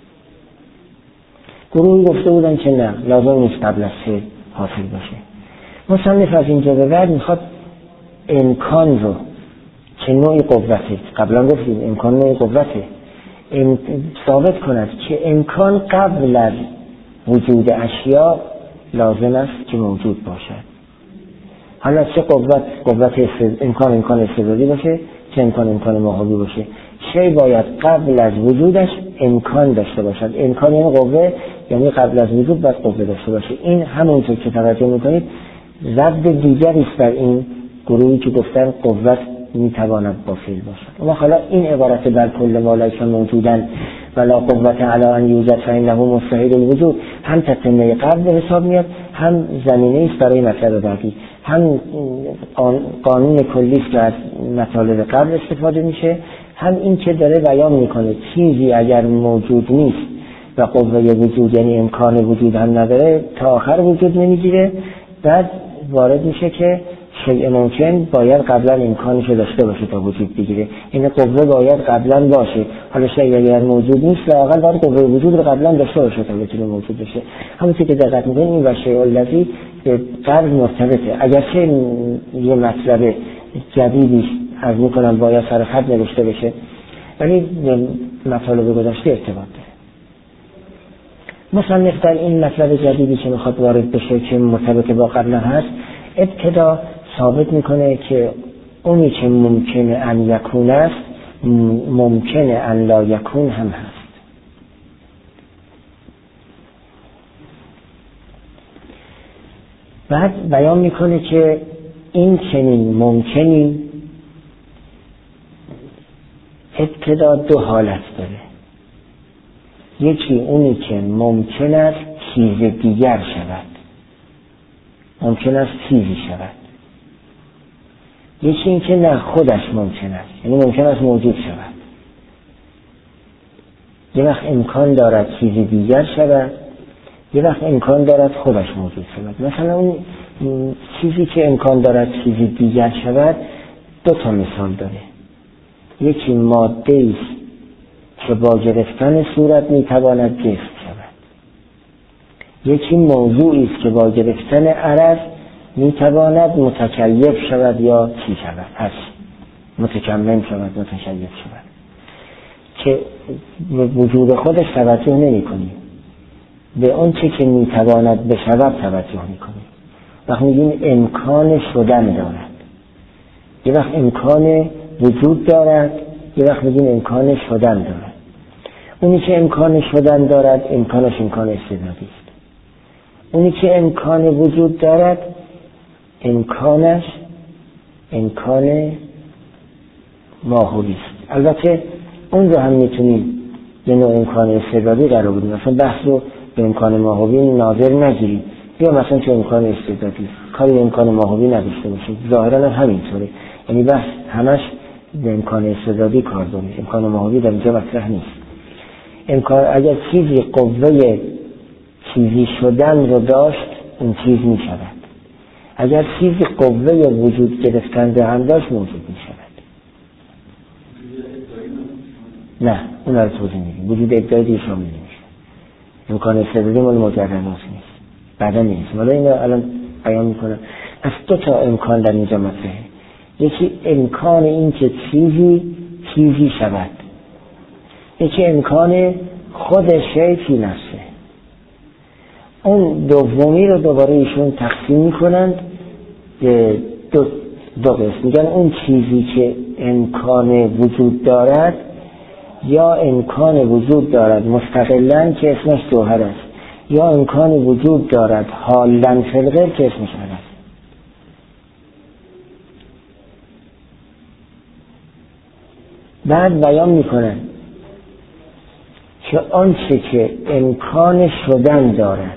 گروهی گفته بودن که نه لازم نیست قبل از فعل حاصل باشه. مصنف از اینجا به بعد میخواد امکان رو که نوعی قوته، قبلا گفتیم امکان نوعی قوته، ثابت کند که امکان قبل از وجود اشیاء لازم است که موجود باشد. حالا چه قوت قوت امکان امکان استعدادی باشه، چه امکان امکان ماهوی باشه، شی باید قبل از وجودش امکان داشته باشد. امکان یعنی قوه، یعنی قبل از وجود باید قوه داشته باشه. این همونطور که توجه میکنید ضد دیگری است بر این گروهی که گفتن قوت میتواند با فعل باشد. اما حالا این عبارت بر کل ما لیس موجودن ولا قوت علی ان یوجد فانه مستحیل الوجود هم تتمه قبل به حساب میاد، هم زمینه است برای مطلب بعدی، هم قانون کلی است که از مطالب قبل استفاده میشه، هم این که داره بیان میکنه چیزی اگر موجود نیست و قوه وجود یعنی امکان وجود هم نداره تا آخر وجود نمیگیره، بعد وارد میشه که شیء ممکن باید قبلا امکانش داشته باشه تا وجود بگیره، این قوه باید قبلا باشه. حالا شیء اگر موجود نیست لااقل باید قوه وجود رو قبلا داشته باشه تا بتونه موجود بشه. همونطور که دقت میکنید این والشیء الذی به قبل مرتبطه، اگرچه یه مطلب جدیدی از میکنم باید سر خط نوشته بشه ولی مطالب گذشته ارتباط داره. مصنف در این مطلب جدیدی که میخواد وارد بشه که مرتبط با قبلا هست، ابتدا ثابت میکنه که اونی که ممکنه ان یکون است ممکنه ان لا یکون هم هست. بعد بیان میکنه که این چنین ممکنی ابتدا دو حالت داره. یکی اونی که ممکن است چیز دیگر شود، ممکن است چیزی شود. یکی این که نه خودش ممکن است، یعنی ممکن است موجود شود. یه وقت امکان دارد چیزی دیگر شود، یه وقت امکان دارد خودش موجود شود. مثلا اون چیزی که امکان دارد چیزی دیگر شود دو تا مثال داره. یکی ماده است که با گرفتن صورت میتواند جسم شود. یکی موضوعی است که با گرفتن عرض میتواند متکیف شود یا چی شود، هست متکمل شود، متکیف شود، که وجود خودش توجه نمی کنیم، به اون چی که میتواند بشود توجه میکنیم. وقتی میگیم امکان شدن دارد، یه وقت امکان وجود دارد، یه وقت میگیم امکان شدن دارد. اونی که امکان شدن دارد امکانش امکان استعدادی است. اونی که امکان وجود دارد امکانش امکان ماهوی است. البته اون رو هم میتونیم یه نوع امکان استعدادی قرار بدیم. مثلا بحث رو به امکان ماهوی ناظر نگیرید یا مثلا تو امکان استعدادی کاری به امکان ماهوی نداشته باشید. ظاهرا همینطوره، یعنی بس همش به امکان استعدادی کار داره، امکان ماهوی در اینجا مطرح نیست. امکان اگر چیزی قوه چیزی شدن رو داشت اون چیز می شود، اگر چیزی قوه وجود گرفتن رو هم داشت موجود می شود. نه اون رو توضیح میدیم. وجود ابداعی دیگه شامل نمیشه. امکان استعدادی مال مجردات نیست، بعدا نیست. حالا اینو الان بیان میکنم. از دو تا امکان در اینجا مطرحه. یکی امکان این که چیزی چیزی شود، یکی امکان خود شیء فی نفسه. اون دومی رو دوباره ایشون تقسیم میکنند به دو دو قسم. میگن اون چیزی که امکان وجود دارد یا امکان وجود دارد مستقلاً که اسمش جوهر است، یا امکان وجود دارد حالاً فی الغیب که اسمش عرض است. بعد بیان میکنن که آنچه که امکان شدن دارد،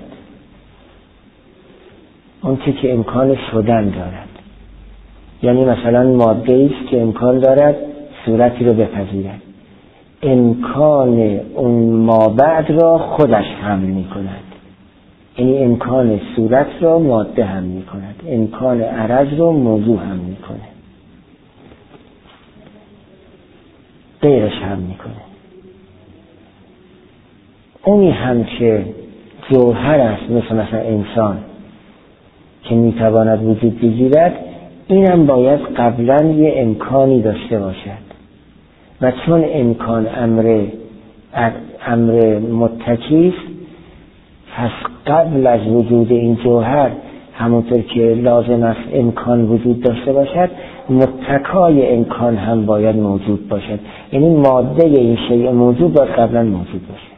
آنچه که امکان شدن دارد، یعنی مثلا ماده ایست که امکان دارد صورتی رو بپذیرد، امکان اون مابعد را خودش حمل می کند. یعنی امکان صورت را ماده حمل می کند، امکان عرض را موضوع حمل می کند، غیرش حمل می کند. اونی هم که جوهر است، مثل مثلا انسان که می تواند وجود بگیرد، اینم باید قبلا یه امکانی داشته باشد و چون امکان امر امر متکی است، پس قبل از وجود این جوهر همونطور که لازم است امکان وجود داشته باشد، متکای امکان هم باید موجود باشد. یعنی ماده این شیء موجود باید قبلا موجود باشد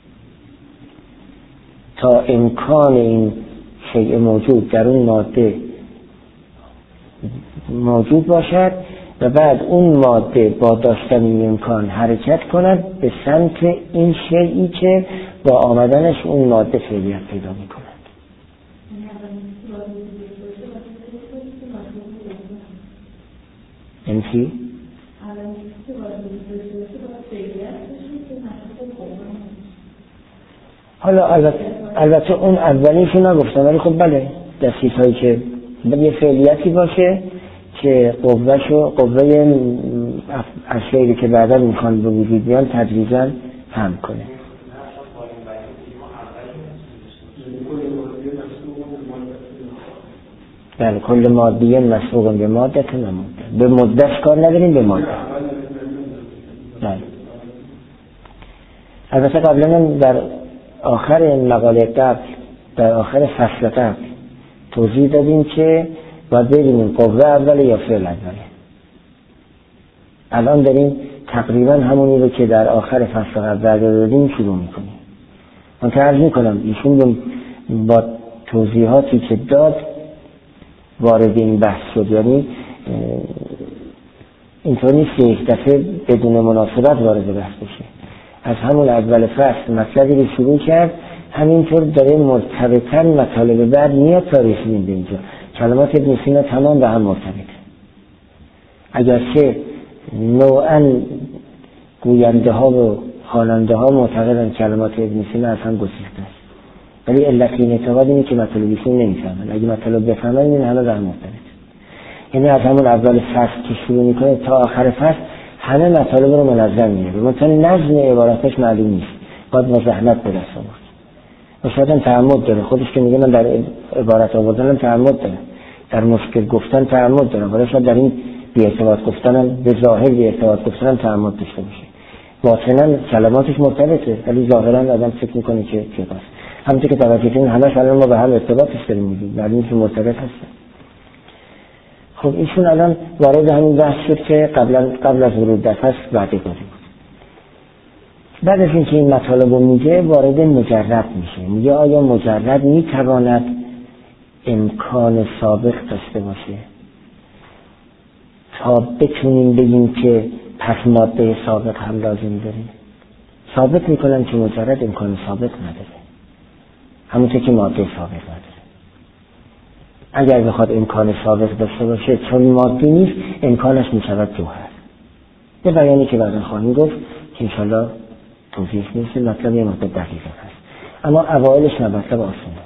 تا امکان این شیء موجود در اون ماده موجود باشد و بعد اون ماده با داشتن این امکان حرکت کند به سمت این شیئی که با آمدنش اون ماده فعلیت پیدا می کند. این چی؟ حالا البته, البته اون اولیشو نگفتم، ولی خب بله در چیزهایی که یه فعلیتی باشه که قوهشو قوه اشیایی که بعدا میخوان به وجود بیان تدریجاً هم کنه. بله کل مادیه مسبوق به مادت نموده، به مدت کار نداریم، به مادت. بله البته قبلا در آخر این مقاله قبل، در آخر فصل قبل توضیح دادیم که باید ببینیم قوه اوله یا فعل اوله. الان داریم تقریبا همونی رو که در آخر فصل قبل دادیم شروع میکنیم. من عرض میکنم ایشون با توضیحاتی که داد وارد این بحث شد، یعنی اینطور نیست که یک دفعه بدون مناسبت وارد بحث بشه. از همون اول فصل مطلبی رو شروع کرد، همینطور داره مرتبطاً مطالب بعد میاد تا رسیدیم به اینجا. کلمات ابن سینا تمام به هم مرتبطه، اگرچه نوعاً گوینده ها و خواننده ها معتقدن کلمات ابن سینا از هم گسیخته است، ولی علت این اعتقاد اینه که مطالب ایشون نمیفهمن. اگه مطالب بفهمن این همه به هم مرتبطه. یعنی از همون اول فصل که شروع میکنه تا آخر فصل همه مطالب رو منظم میاره، مثلا نظم عباراتش معلوم نیست، باید با زحمت به دست آورد. مثلا تعمد داره، خودش که میگه من در عبارت آوردنم تعمد داره، در مشکل گفتن تعمد داره، ولی شاید در این بی ارتباط گفتنم به ظاهر بی ارتباط گفتنم تعمد داشته باشه. باطناً کلماتش مرتبطه ولی ظاهراً آدم فکر میکنه که چه باشه. همونطور که توجه کنید همش الان ما به هم ارتباطش داریم میگیم، معلومه که مرتبط هست. خب ایشون الان وارد همین بحث شد که قبلا قبل از ورود در فصل وعده داده بود. بعد از اینکه این مطالب رو میگه وارد مجرد میشه، میگه آیا مجرد میتواند امکان سابق داشته باشه تا بتونیم بگیم که پس ماده سابق هم لازم داریم؟ ثابت میکنن که مجرد امکان سابق نداره. همونطور که ماده سابق نداره. اگر بخواد امکان سابق داشته باشه چون ماده نیست، امکانش میشود جوهر. یه بیانی که بعدا خواهیم گفت که انشالله توضیح نیست، مطلب یه مطلب دقیقه هست، اما اوائلش مطلب آسونه.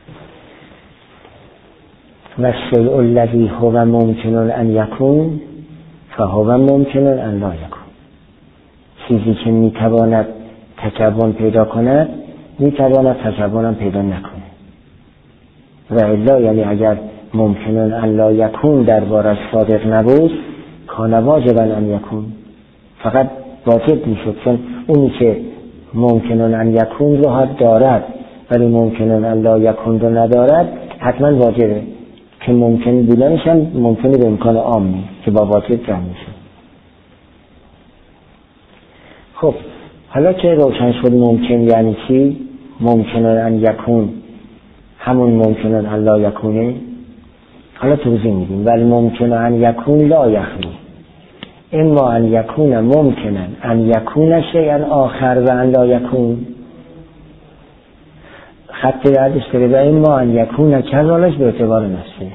و الشیء الذی هو ممکن ان یکون فهو ممکن ان لا یکون. چیزی که میتواند تکون پیدا کند میتواند تکون هم پیدا نکنه. و الا یعنی اگر ممکن ان لا یکون دربارش صادق نبود کان واجبا ان یکون، فقط واجب میشد، چون اونی که ممکن ان یکون رو دارد ولی ممکن ان لا یکون رو ندارد حتما واجبه، که ممکن بودنش هم ممکنه به امکان عامی که با واجب جمع میشه. خب حالا که روشن شد ممکن یعنی چی، ممکن ان یکون همون ممکن ان لا یکونه، حالا توضیح میدیم. ولی ممکن ان یکون لا یخلو، اما ان یکون ممکن ان یکون شیئا آخر و ان لا یکون، خط بعدش داره و اما ان یکون کذالک به اعتبار نفسه.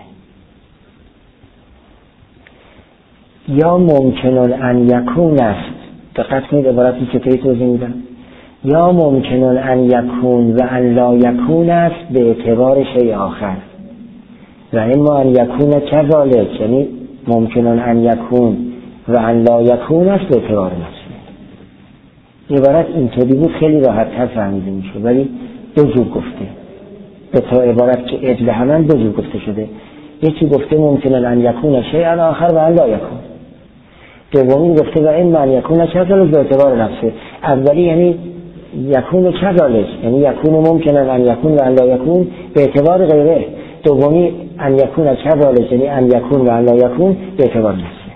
یا ممکن ان یکون است، دقت کنید عبارتی که توی توضیح میدم، یا ممکن ان یکون و ان لا یکون است به اعتبار شیء آخر، و اما ان یکون کذالک یعنی ممکن ان یکون و ان لا یکون است به اعتبار نفسه. عبارت اینطوری بود خیلی راحت تر فهمیده میشه، ولی دو جور گفته، به تا عبارت که ادل همان دو جور گفته شده. یکی گفته ممکن ان یکون شیئا آخر و ان لا یکون، دومی گفته و این من یکون کذالک به اعتبار نفسه. اولی یعنی یکون کذالک یعنی یکون ممکن ان یکون و ان لا یکون به اعتبار غیره، دومی ان یکون کذالک یعنی ان یکون و ان لا یکون به اعتبار نفسه.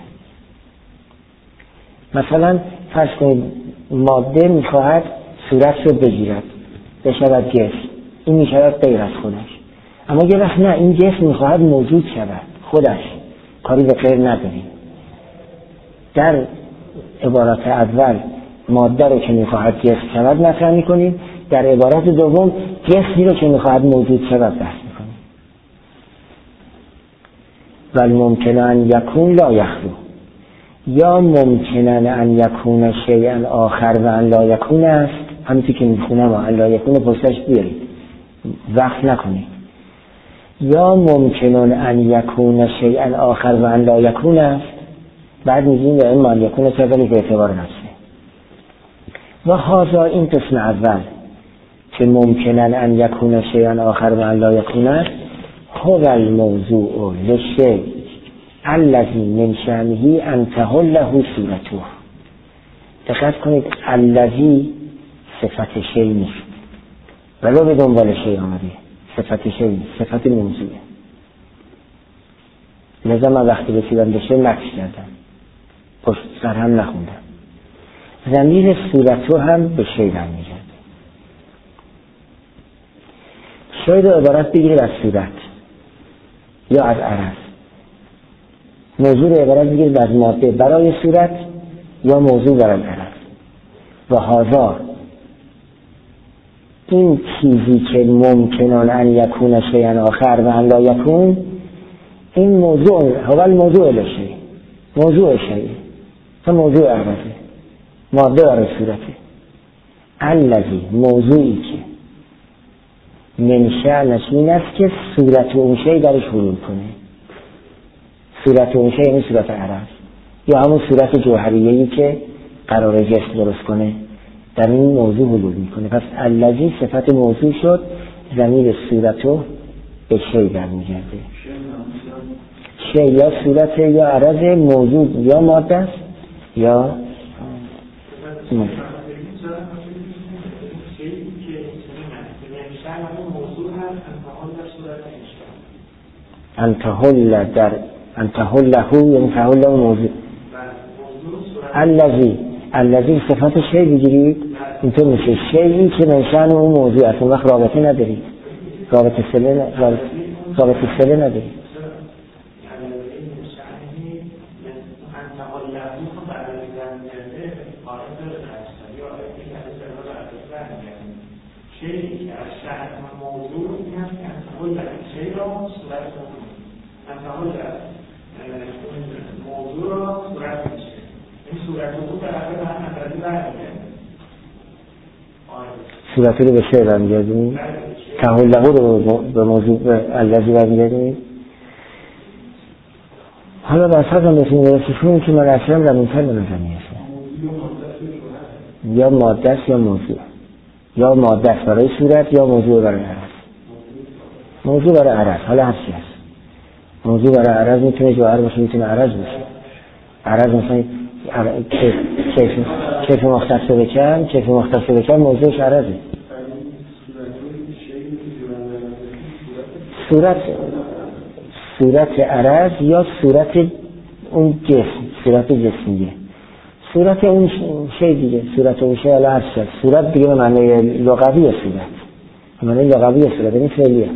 مثلا فرض کنید ماده میخواهد صورت رو بگیرد بشود جسم، این میشود غیر از خودش، اما یه وقت نه، این جسم میخواهد موجود شود خودش، کاری به غیر نداریم. در عبارت اول ماده رو که میخواهد جسم شود مطرح میکنیم، در عبارت دوم جسمی رو که میخواهد موجود شود بحث میکنیم. ولی ممکن ان یکون لا یخلو، یا ممکن ان یکون شیئا آخر و ان لا یکون است، همینطور که میخونم و ان لا یکون پشتش بیارید وقت نکنید. یا ممکن ان یکون شیئا آخر و ان لا یکون است، بعد میگیم و اما ان یکون کذالک به اعتبار نفسه. و هذا این قسم اول که ممکن ان یکون شیئا آخر و ان لا یکون است، هو الموضوع للشیء الذی من شأنه ان تحله صورته. دقت کنید الذی صفت شیء نیست، ولو به دنبال شیء آمده، صفت شیء نیست، صفت موضوعه. لذا من وقتی رسیدم به شیء نقش کردم، پشت سر هم نخوندم. ضمیر صورتو هم به شیء برمیگرده. شاید عبارت بگیرید از صورت یا از عرض، موضوع عبارت بگیرید از ماده برای صورت یا موضوع برای عرض. و هذا این چیزی که ممکن ان یکون شیئا آخر و ان لا یکون، این موضوع هو الموضوع لشیء، موضوع شیء، تو موضوع عرضه، ماده برای صورته. الذی موضوعی که من شأنش این است که صورت اون شیء درش حلول کنه. صورت اون شیء یعنی صورت عرض یا همون صورت جوهریه‌ای که قرار جسم درست کنه، در این موضوع حلول میکنه. پس الذی صفت موضوع شد، ضمیر صورتو به شیء برمیگرده. شیء یا صورت یا عرض، موضوع یا ماده است یا موضوع. انتهل در انتهله یعنی تهل موضوع. الذی الذی صفت شیء بگیرید اینطور میشه شیئی که منشأن اون موضوع است، اون وقت رابطه ندارید، رابطه سله رابطه, رابطه سله ندارید. شیئی که از شأن موضوع تحول نتیجه را صورت موضوع من تحول موضوع را صورت میشه این صورت موضوع در حقیقت به هم نظری برمیگرده صورت رو به شعر برمیگردیم تحول له رو به موضوع به الذی برمیگردیم. حالا به اصلا هم بسیم برسیشون که من اصلا رمینتر به نظر میرسه یا ماده است یا موضوع یا ماده است برای صورت یا موضوع برای عرض. موضوع برای عرض حالا هرچی هست موضوع برای عرض میتونه جوهر باشه میتونه عرض باشه. عرض مثلا کیف مختص بکن کیف مختص بکن موضوعش عرضه. صورت صورت عرض یا صورت اون جسم صورت جسمیه صورت اون شی دیگه صورت اون شی حالا هر شد صورت دیگه به معنی لغوی صورت به معنی لغوی صورت این فعلیه.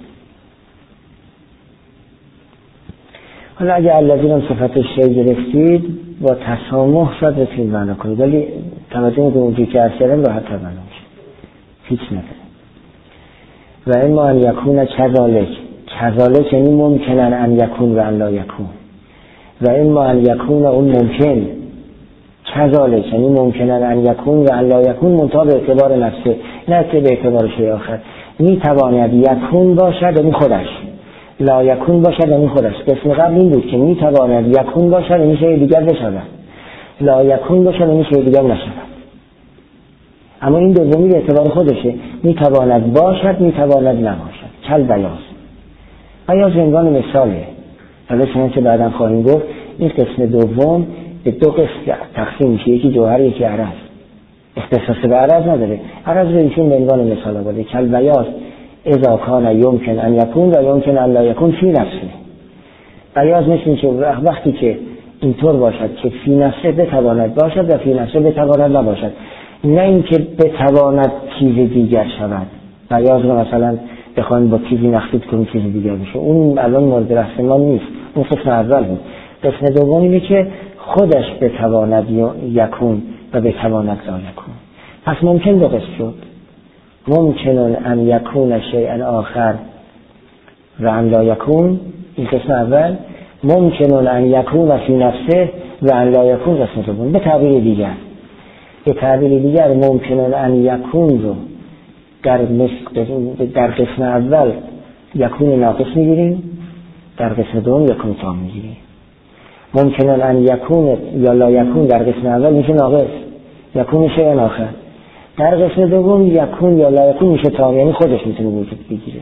حالا اگه الذین هم صفت شی گرفتید با تسامح شد رسید معنا کنید ولی توجه میکنید اونجایی که عرض کردم راحت تر معنا میشه هیچ نداره. و اما ان یکون کذالک کذالک یعنی ممکنن ان یکون و ان لا یکون و اما ان یکون اون ممکن کذالک یعنی ممکنن ان یکون و ان لا یکون منتها به اعتبار نفسه نه که به اعتبار شی آخر میتواند یکون باشد یعنی خودش لا یکون باشد یعنی خودش. قسم قبل این بود که میتواند یکون باشد یعنی شی دیگر بشود لا یکون باشد یعنی شی دیگر نشود اما این دومی به اعتبار خودشه میتواند باشد میتواند نباشد. کل بیاض بیاض عنوان مثاله حالا شما که بعدا خواهیم گفت این قسم دوم به دو قسم تقسیم میشه یکی جوهر یکی عرض اختصاص به عرض نداره عرض رو ایشون به عنوان مثال آورده کل بیاض اذا کان یمکن ان یکون و یمکن ان لا یکون فی نفسه. بیاض مثل که وقتی که اینطور باشد که فی نفسه بتواند باشد و فی نفسه بتواند نباشد نه اینکه بتواند چیز دیگر شود. بیاض رو مثلا بخوایم با چیزی نخلط کنیم چیز دیگر بشه اون الان مورد رفت ما نیست اون قسم اول بود. قسم دوم اینه که خودش بتواند یکون و بتواند لا یکون. پس ممکن دو قسم شد ممکنون ان یکون شیئا آخر و ان لا یکون این قسم اول ممکنون ان یکون فی نفسه و ان لا یکون قسم دوم. به تعبیر دیگر به تعبیر دیگر ممکنون ان یکون رو در, در قسم اول یکون ناقص میگیریم در قسم دوم یکون تام میگیریم. ممکنون ان یکون یا لا یکون در قسم اول میشه ناقص یکون شیئا آخر در قسم دوم یکون یا لا یکون میشه تام یعنی خودش میتونه وجود بگیره.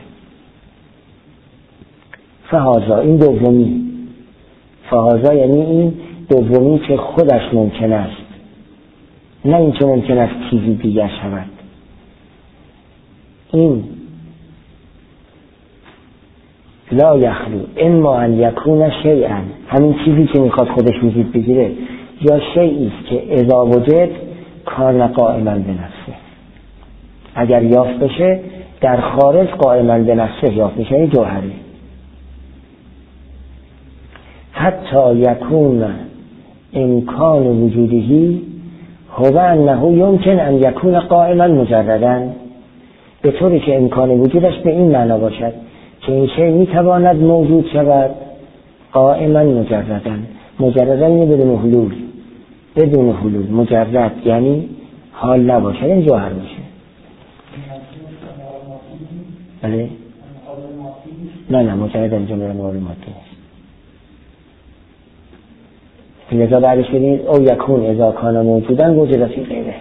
فهذا این دومی فهذا یعنی این دومی که خودش ممکن است نه این که ممکن است چیزی دیگر شود. این لا یخلو اما ان یکون شیئا همین چیزی که میخواد خودش وجود بگیره یا شیئی است که اذا وجد کان قائما بنفسه اگر یافت بشه در خارج قائما بنفسه یافت میشه یعنی جوهری. حتی یکون امکان وجودهی هو انه یمکن ان یکون قائما مجردا به طوری که امکان وجودش به این معنا باشد که این شی میتواند موجود شود قائما مجردا. مجردا یعنی بدون حلول بدون حلول مجرد یعنی حال نباشه این جوهر باشه. بله نه نه مجرد اینجا میرم مورد ماده لذا بعدش بدید او یکون اذا کان موجودن وجود فی غیره.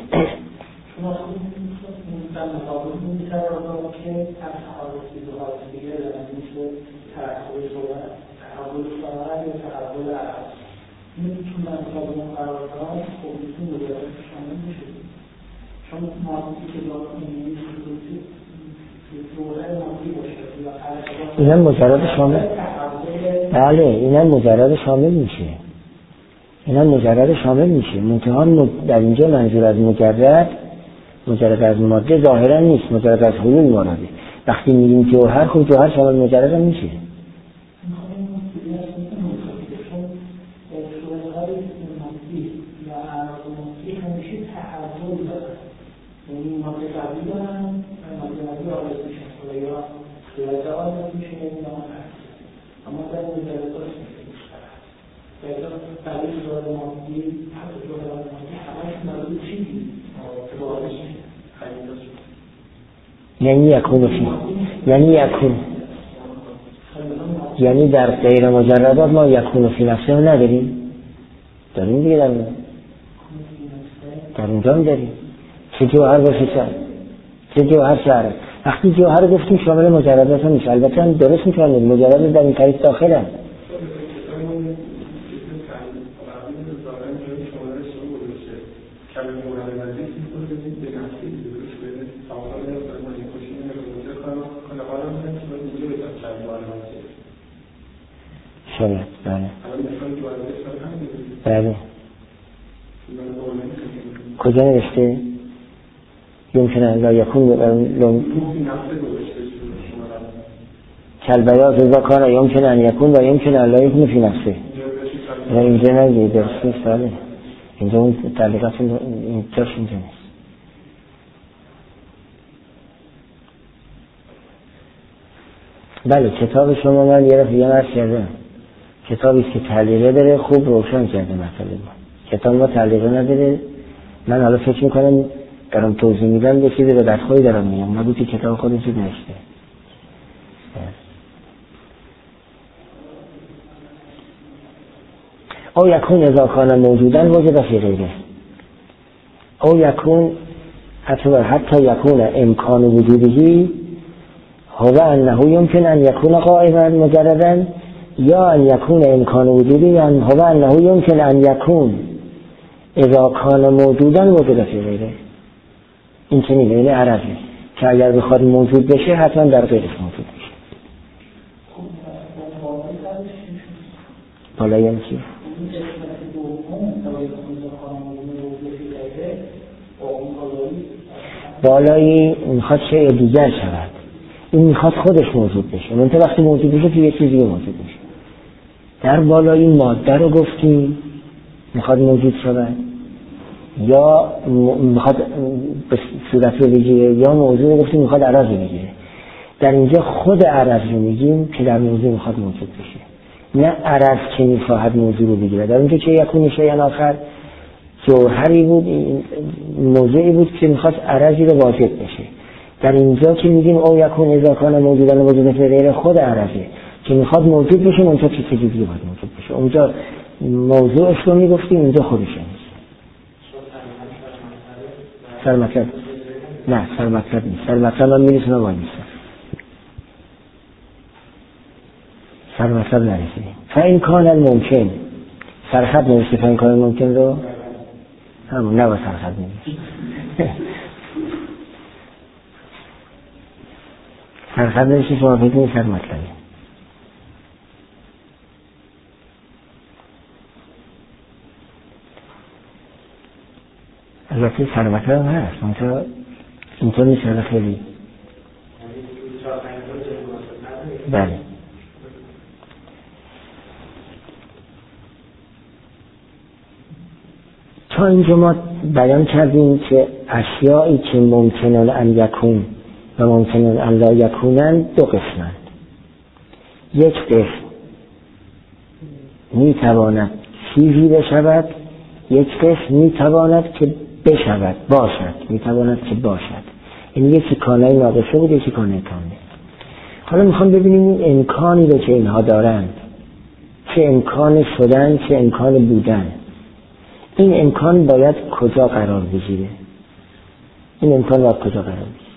این هم مجرد شامل بله این هم مجرد شامل میشه این هم مجرد شامل میشه منتها در اینجا منظور از مجرد مجرد از ماده ظاهرا نیست مجرد از حلول مراده. وقتی میگیم جوهر خب جوهر شامل مجرد هم میشه. خیال آن میشه نمیدونم هست اما در مجردات میشه برای جوهر مادی حتی جوهر مادی همش مربوط چیزی که باعث خریداش یعنی یکون فی یعنی یکون یعنی در غیر مجردات ما یکون فی نفسه رو نداریم داریم دیگه در اونجا در اونجا هم داریم چه جوهر باشه چه جوهر چه عرض وقتی جوهر گفتیم شامل مجردات هم میشه البته هم درست میکنیم مجردات در این تعریف داخل هم شاید بله بله کجا نوشته؟ یمکنه لا یکون لم کالبیاض اذا کان یمکنه ان یکون و یمکنه لا یکون فی نفسه و اینجا نگه درست نیست بله اینجا اون تعلیقات اینجاش اینجا نیست بله کتاب شما من یه رفت یه مرد کردم کتابی که تعلیقه داره خوب روشن کرده مطلب ما کتاب ما تعلیقه نداره من حالا فکر میکنم دارم توضیح میدم یه چیزی رو در خواهی دارم میگم نگو که کتاب خودش رو نوشته او یکون اذا کان موجودن وجد فی غیره او یکون حتی حتی یکون امکان وجودهی هو انه یمکن ان یکون قائما مجردا یا ان یکون امکان وجودی یعنی هو انه یمکن ان یکون اذا کان موجودا وجد فی غیره این چه میگه؟ این عرضه که اگر بخواد موجود بشه حتما در غیرش موجود بشه بالا یعنی چی؟ بالایی میخواد شیء دیگر شود این میخواد خودش موجود بشه منطقه وقتی موجود بشه که یه چیزی موجود بشه در بالایی ماده رو گفتیم میخواد موجود شود یا میخواد به صورت رو بگیره یا موضوع رو گفتیم میخواد عرض رو بگیره در اینجا خود عرض رو میگیم که در موضوع میخواد موجود بشه نه عرض که میخواد موضوع رو بگیره در اینجا که یکون شیئا آخر جوهری بود موضوعی بود که میخواد عرضی رو واجد بشه در اینجا که میگیم او یکون اذا کان موجودن وجود فی غیره خود عرضه که میخواد موجود بشه اونجا چه چیزی باید موجود بشه اونجا موضوعش رو میگفتیم اونجا خودش نیست سر مطلب نه سر مطلب نیست سر مطلب هم میرسونه باید نیست سر مطلب نرسیدیم فاین کان الممکن سرخط نوشته فاین کان الممکن رو همون نبا سرخط نوشته سرخط نوشته شما فکر نیست سر مطلبی البته سر مطلب هم هست منطقه اینطور نیست هده خیلی بله تا اینجا ما بیان کردیم که اشیایی که ممکنن ان یکون و ممکنن ان لا یکونن دو قسمند یک قسم میتواند چیزی بشود یک قسم میتواند که بشود باشد میتواند که باشد این یکی کانه ناقصه بود یکی کانه کامل حالا میخوام ببینیم این امکانی رو که اینها دارند چه امکان شدن چه امکان بودن این امکان باید کجا قرار بگیره این امکان باید کجا قرار بگیره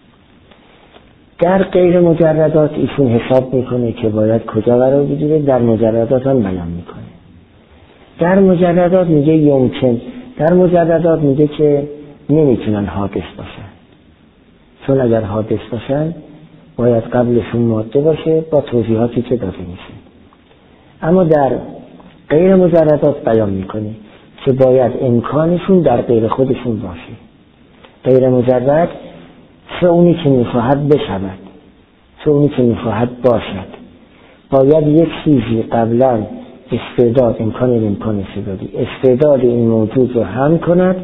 در غیر مجردات ایشون حساب میکنه که باید کجا قرار بگیره در مجردات هم بیان میکنه در مجردات میگه یمکن در مجردات میگه که نمیتونن حادث باشن چون اگر حادث باشن باید قبلشون ماده باشه با توضیحاتی که داده میشه اما در غیر مجردات بیان میکنه که باید امکانشون در غیر خودشون باشه غیر مجرد چه اونی که میخواهد بشود چه اونی که میخواهد باشد باید یک چیزی قبلا استعداد امکان امکان استعدادی استعداد این موجود رو هم کند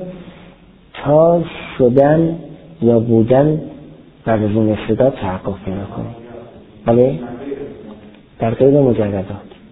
تا شدن یا بودن بعد از اون استعداد تحقق پیدا کنه بله در غیر مجردات،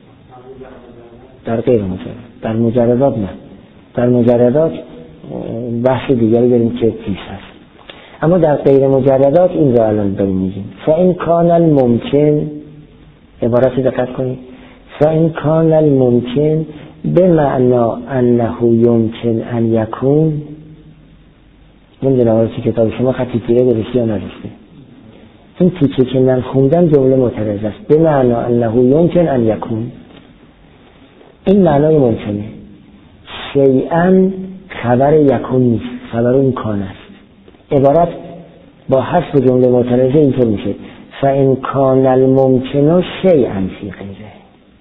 در غیر مجردات، در مجردات نه، در مجردات بحث دیگری داریم که پیش هست، اما در غیر مجردات این رو الان داریم میگیم. فإن کان الممکن، عبارت دقت کنید، فإن کان الممکن بمعنا انه یمکن ان یکون. نمیدونم آره تو کتاب شما خطی تیره گذاشته یا نذاشته، این تیکه که من خوندم جمله معترض است. بمعنا انه یمکن ان یکون، این معنای ممکنه. شیئا خبر یکون نیست، خبر اون کان است. عبارت با حذف جمله معترضه اینطور میشه فإن کان الممکن شیئا فی غیره،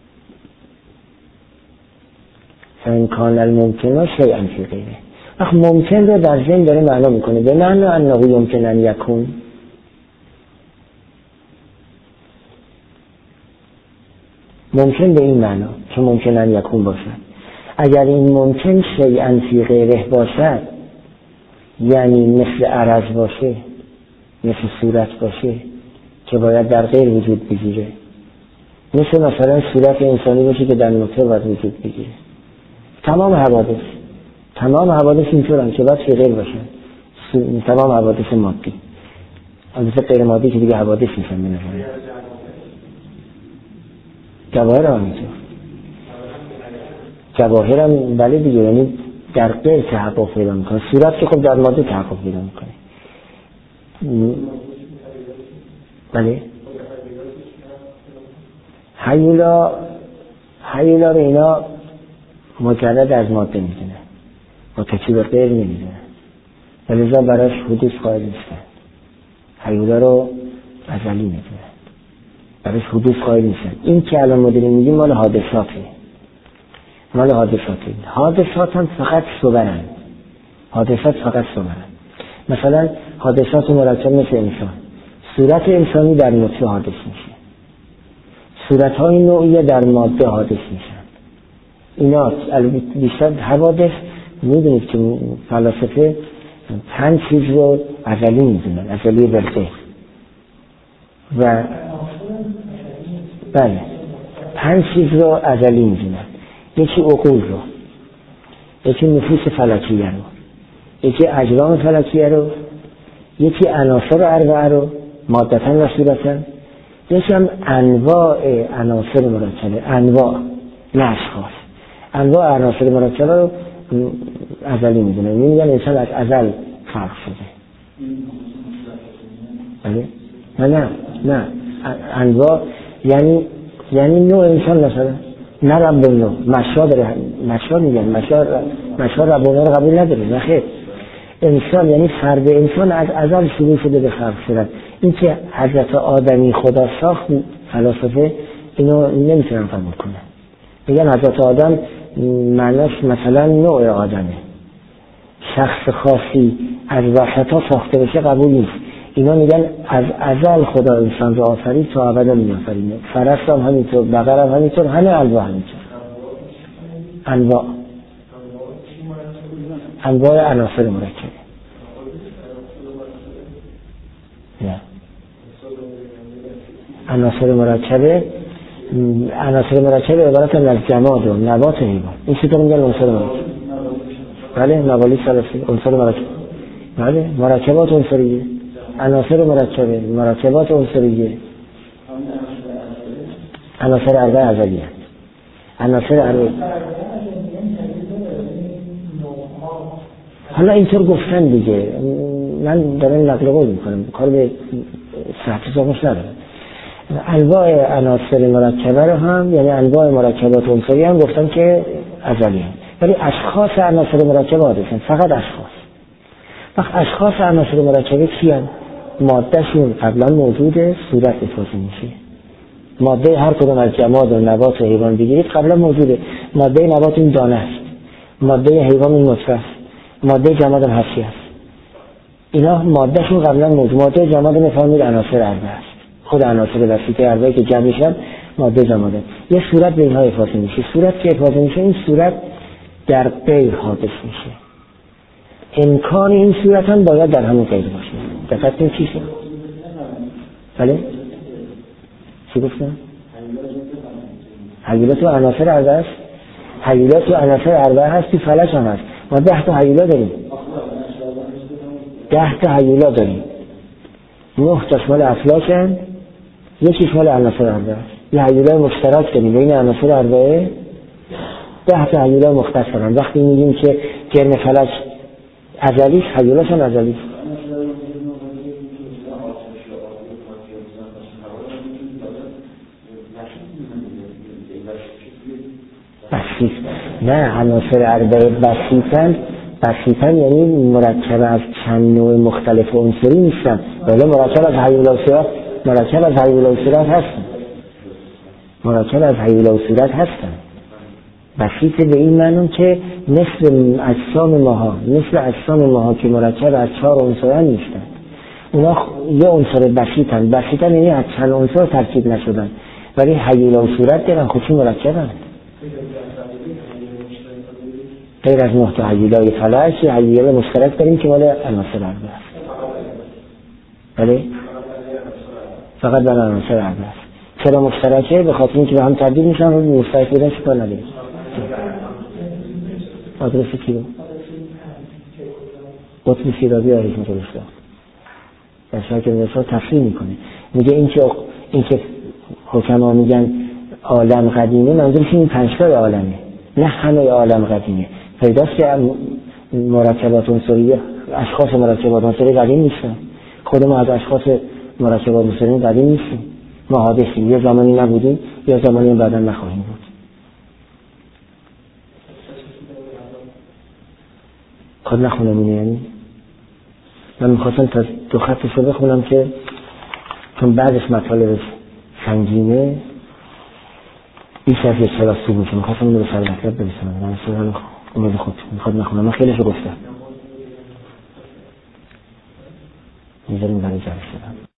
فإن کان الممکن شیئا فی غیره. وقت ممکن رو در ذهن داره معنا میکنه به معنی انه یمکن ان یکون. ممکن به این معنا که ممکن ان یکون باشد. اگر این ممکن شیئا فی غیره باشد، یعنی مثل عرض باشه، مثل صورت باشه که باید در غیر وجود بگیره، مثل مثلا صورت انسانی باشه که در نطفه باید وجود بگیره. تمام حوادث تمام حوادث اینطورن که باید فی غیر باشن، تمام حوادث مادی. البته غیر مادی که دیگه حوادث میشن به نظر جواهر هم اینطور. جواهر هم بله دیگه، یعنی در غیر تحقق پیدا میکنه. صورت که خب در ماده تحقق پیدا میکنه. بله هیولا هیولا رو اینا مجرد از ماده میدونه، با ترکیب غیر نمیدونه، ولذا براش حدوث قائل نیستن. هیولا رو ازلی میدونه، براش حدوث قائل نیستن. این که الان ما داریم میگیم مال حادثاته، مال حادثاته. حادثات هم فقط صورن، حادثات فقط صورن. مثلا حادثات مرکب مثل انسان، صورت انسانی در نطفه حادث میشه، صورت‌های نوعی در ماده حادث میشن. اینا بیشتر حوادث میدونید که فلاسفه پنج چیز رو ازلی میدونن، ازلی برده و بله پنج چیز رو ازلی میدونن. یکی عقول رو، یکی نفوس فلکیه رو، یکی اجرام فلکیه رو، یکی عناصر اربعه رو مادتاً و صورتاً، یکی هم انواع عناصر مرکبه، انواع نه اشخاص، انواع عناصر مرکبه رو ازلی میدونه. میگن انسان از ازل خلق شده. بله نه نه نه انواع یعنی یعنی نوع انسان مثلا نه رب نوع مشا داره، مشا میگن مشا مشا رب نوع رو قبول نداره. نه خیر، انسان یعنی فرد انسان از ازل شروع شده به خلق شدن. این که حضرت آدمی خدا ساخت فلاسفه اینو نمیتونن قبول کنن. میگن حضرت آدم معناش مثلا نوع آدمه، شخص خاصی از وسطا ساخته بشه قبول نیست. اینا میگن از ازل خدا انسان رو آفرید تا ابدا میآفرینه. فرس هم همینطور، بقر هم همینطور، همه انواع همینطور. انواع انواع عناصر مرکبه. نه عناصر مرکبه عناصر مرکبه عبارتن از جماد و نبات و حیوان. این سه تا میگن عناصر مرکبه. بله موالی ثلاثی عنصر مرکب. بله مرکبات عنصریه، عناصر مرکبه، مرکبات عنصریه، عناصر اربعه ازلیه، عناصر اربعه. حالا اینطور گفتن دیگه، من دارم نقل قول میکنم، کار به صحت زامش ندارم. انواع عناصر مرکبه رو هم یعنی انواع مرکبات عنصری هم گفتن که ازلی هم، ولی اشخاص عناصر مرکبه حادثن، فقط اشخاص. وقت اشخاص عناصر مرکبه کیان؟ ماده شون قبلا موجوده، صورت افاظه میشه. ماده هر کدوم از جماد و نبات و حیوان بگیرید قبلا موجوده. ماده نبات این دانه است، ماده حیوان این نطفه است، ماده جماد هم هستی است. اینا ماده شون قبلا موجود. ماده جماد میفهمید عناصر اربعه است، خود عناصر وسیطه اربعه که جمع میشن ماده جماده. یه صورت به اینها افاظه میشه. صورت که افاظه میشه این صورت در غیر حادث میشه. امکان این صورت هم باید در همون غیر باشه. دقت کنید چی شد؟ بله چی گفتم؟ هیولا تو عناصر اربعه است. هیولا تو عناصر اربعه هست، تو فلک هم هست. ما ده تا هیولا داریم. ده تا هیولا داریم. نه تا مال افلاکن، یکیش مال عناصر اربعه است. یه هیولای مشترک داریم بین عناصر اربعه، ده تا هیولای مختص دارن. وقتی میگیم که کرم فلک ازلی است، هیولاش هم ازلی است. بسیط نه، عناصر اربعه بسیطن. بسیطن یعنی مرکب از چند نوع مختلف عنصری نیستن، ولی مرکب از هیولا و صورت مرکب از هیولا و صورت هستن. مرکب از هیولا و صورت هستن. بسیطه به این معنی که مثل اجسام ماها، مثل اجسام ماها که مرکب از چهار عنصر نیستن. اونا یه عنصر بسیطن. بسیطن یعنی از چند عنصر ترکیب نشدن، ولی هیولا و صورت دارن، خودشون مرکبن. غیر از نه تا هیولای فلک، یه هیولای مشترک داریم که مال عناصر اربعه است. بله؟ فقط برای عناصر اربعه است. چرا مشترکه؟ به خاطر اینکه به هم تبدیل میشن و مشترک بودن چیکار نداریم. آدرس کی رو؟ قطب شیرازی آریز می‌کنه. در شکل مثال تفسیر میکنه. میگه این که این که حکما میگن عالم قدیمه، منظورش این پنج تا عالمه، نه همه عالم قدیمه. پیداست که مرکبات عنصری، اشخاص مرکبات عنصری قدیم نیستن. خود ما از اشخاص مرکبات عنصری قدیم نیستیم. ما حادثیم، یه زمانی نبودیم، یه زمانی بعدا نخواهیم بود. خود نخونم اینه. یعنی من میخواستم تا دو خطش رو بخونم که چون بعدش مطالب سنگینه بیش از یک کلاس طول میشه. میخواستم اینو به سر مطلب برسونم. من اصلا امید خود میخواد نخونم. من خیلیشو گفتم. میذاریم برای جلسه.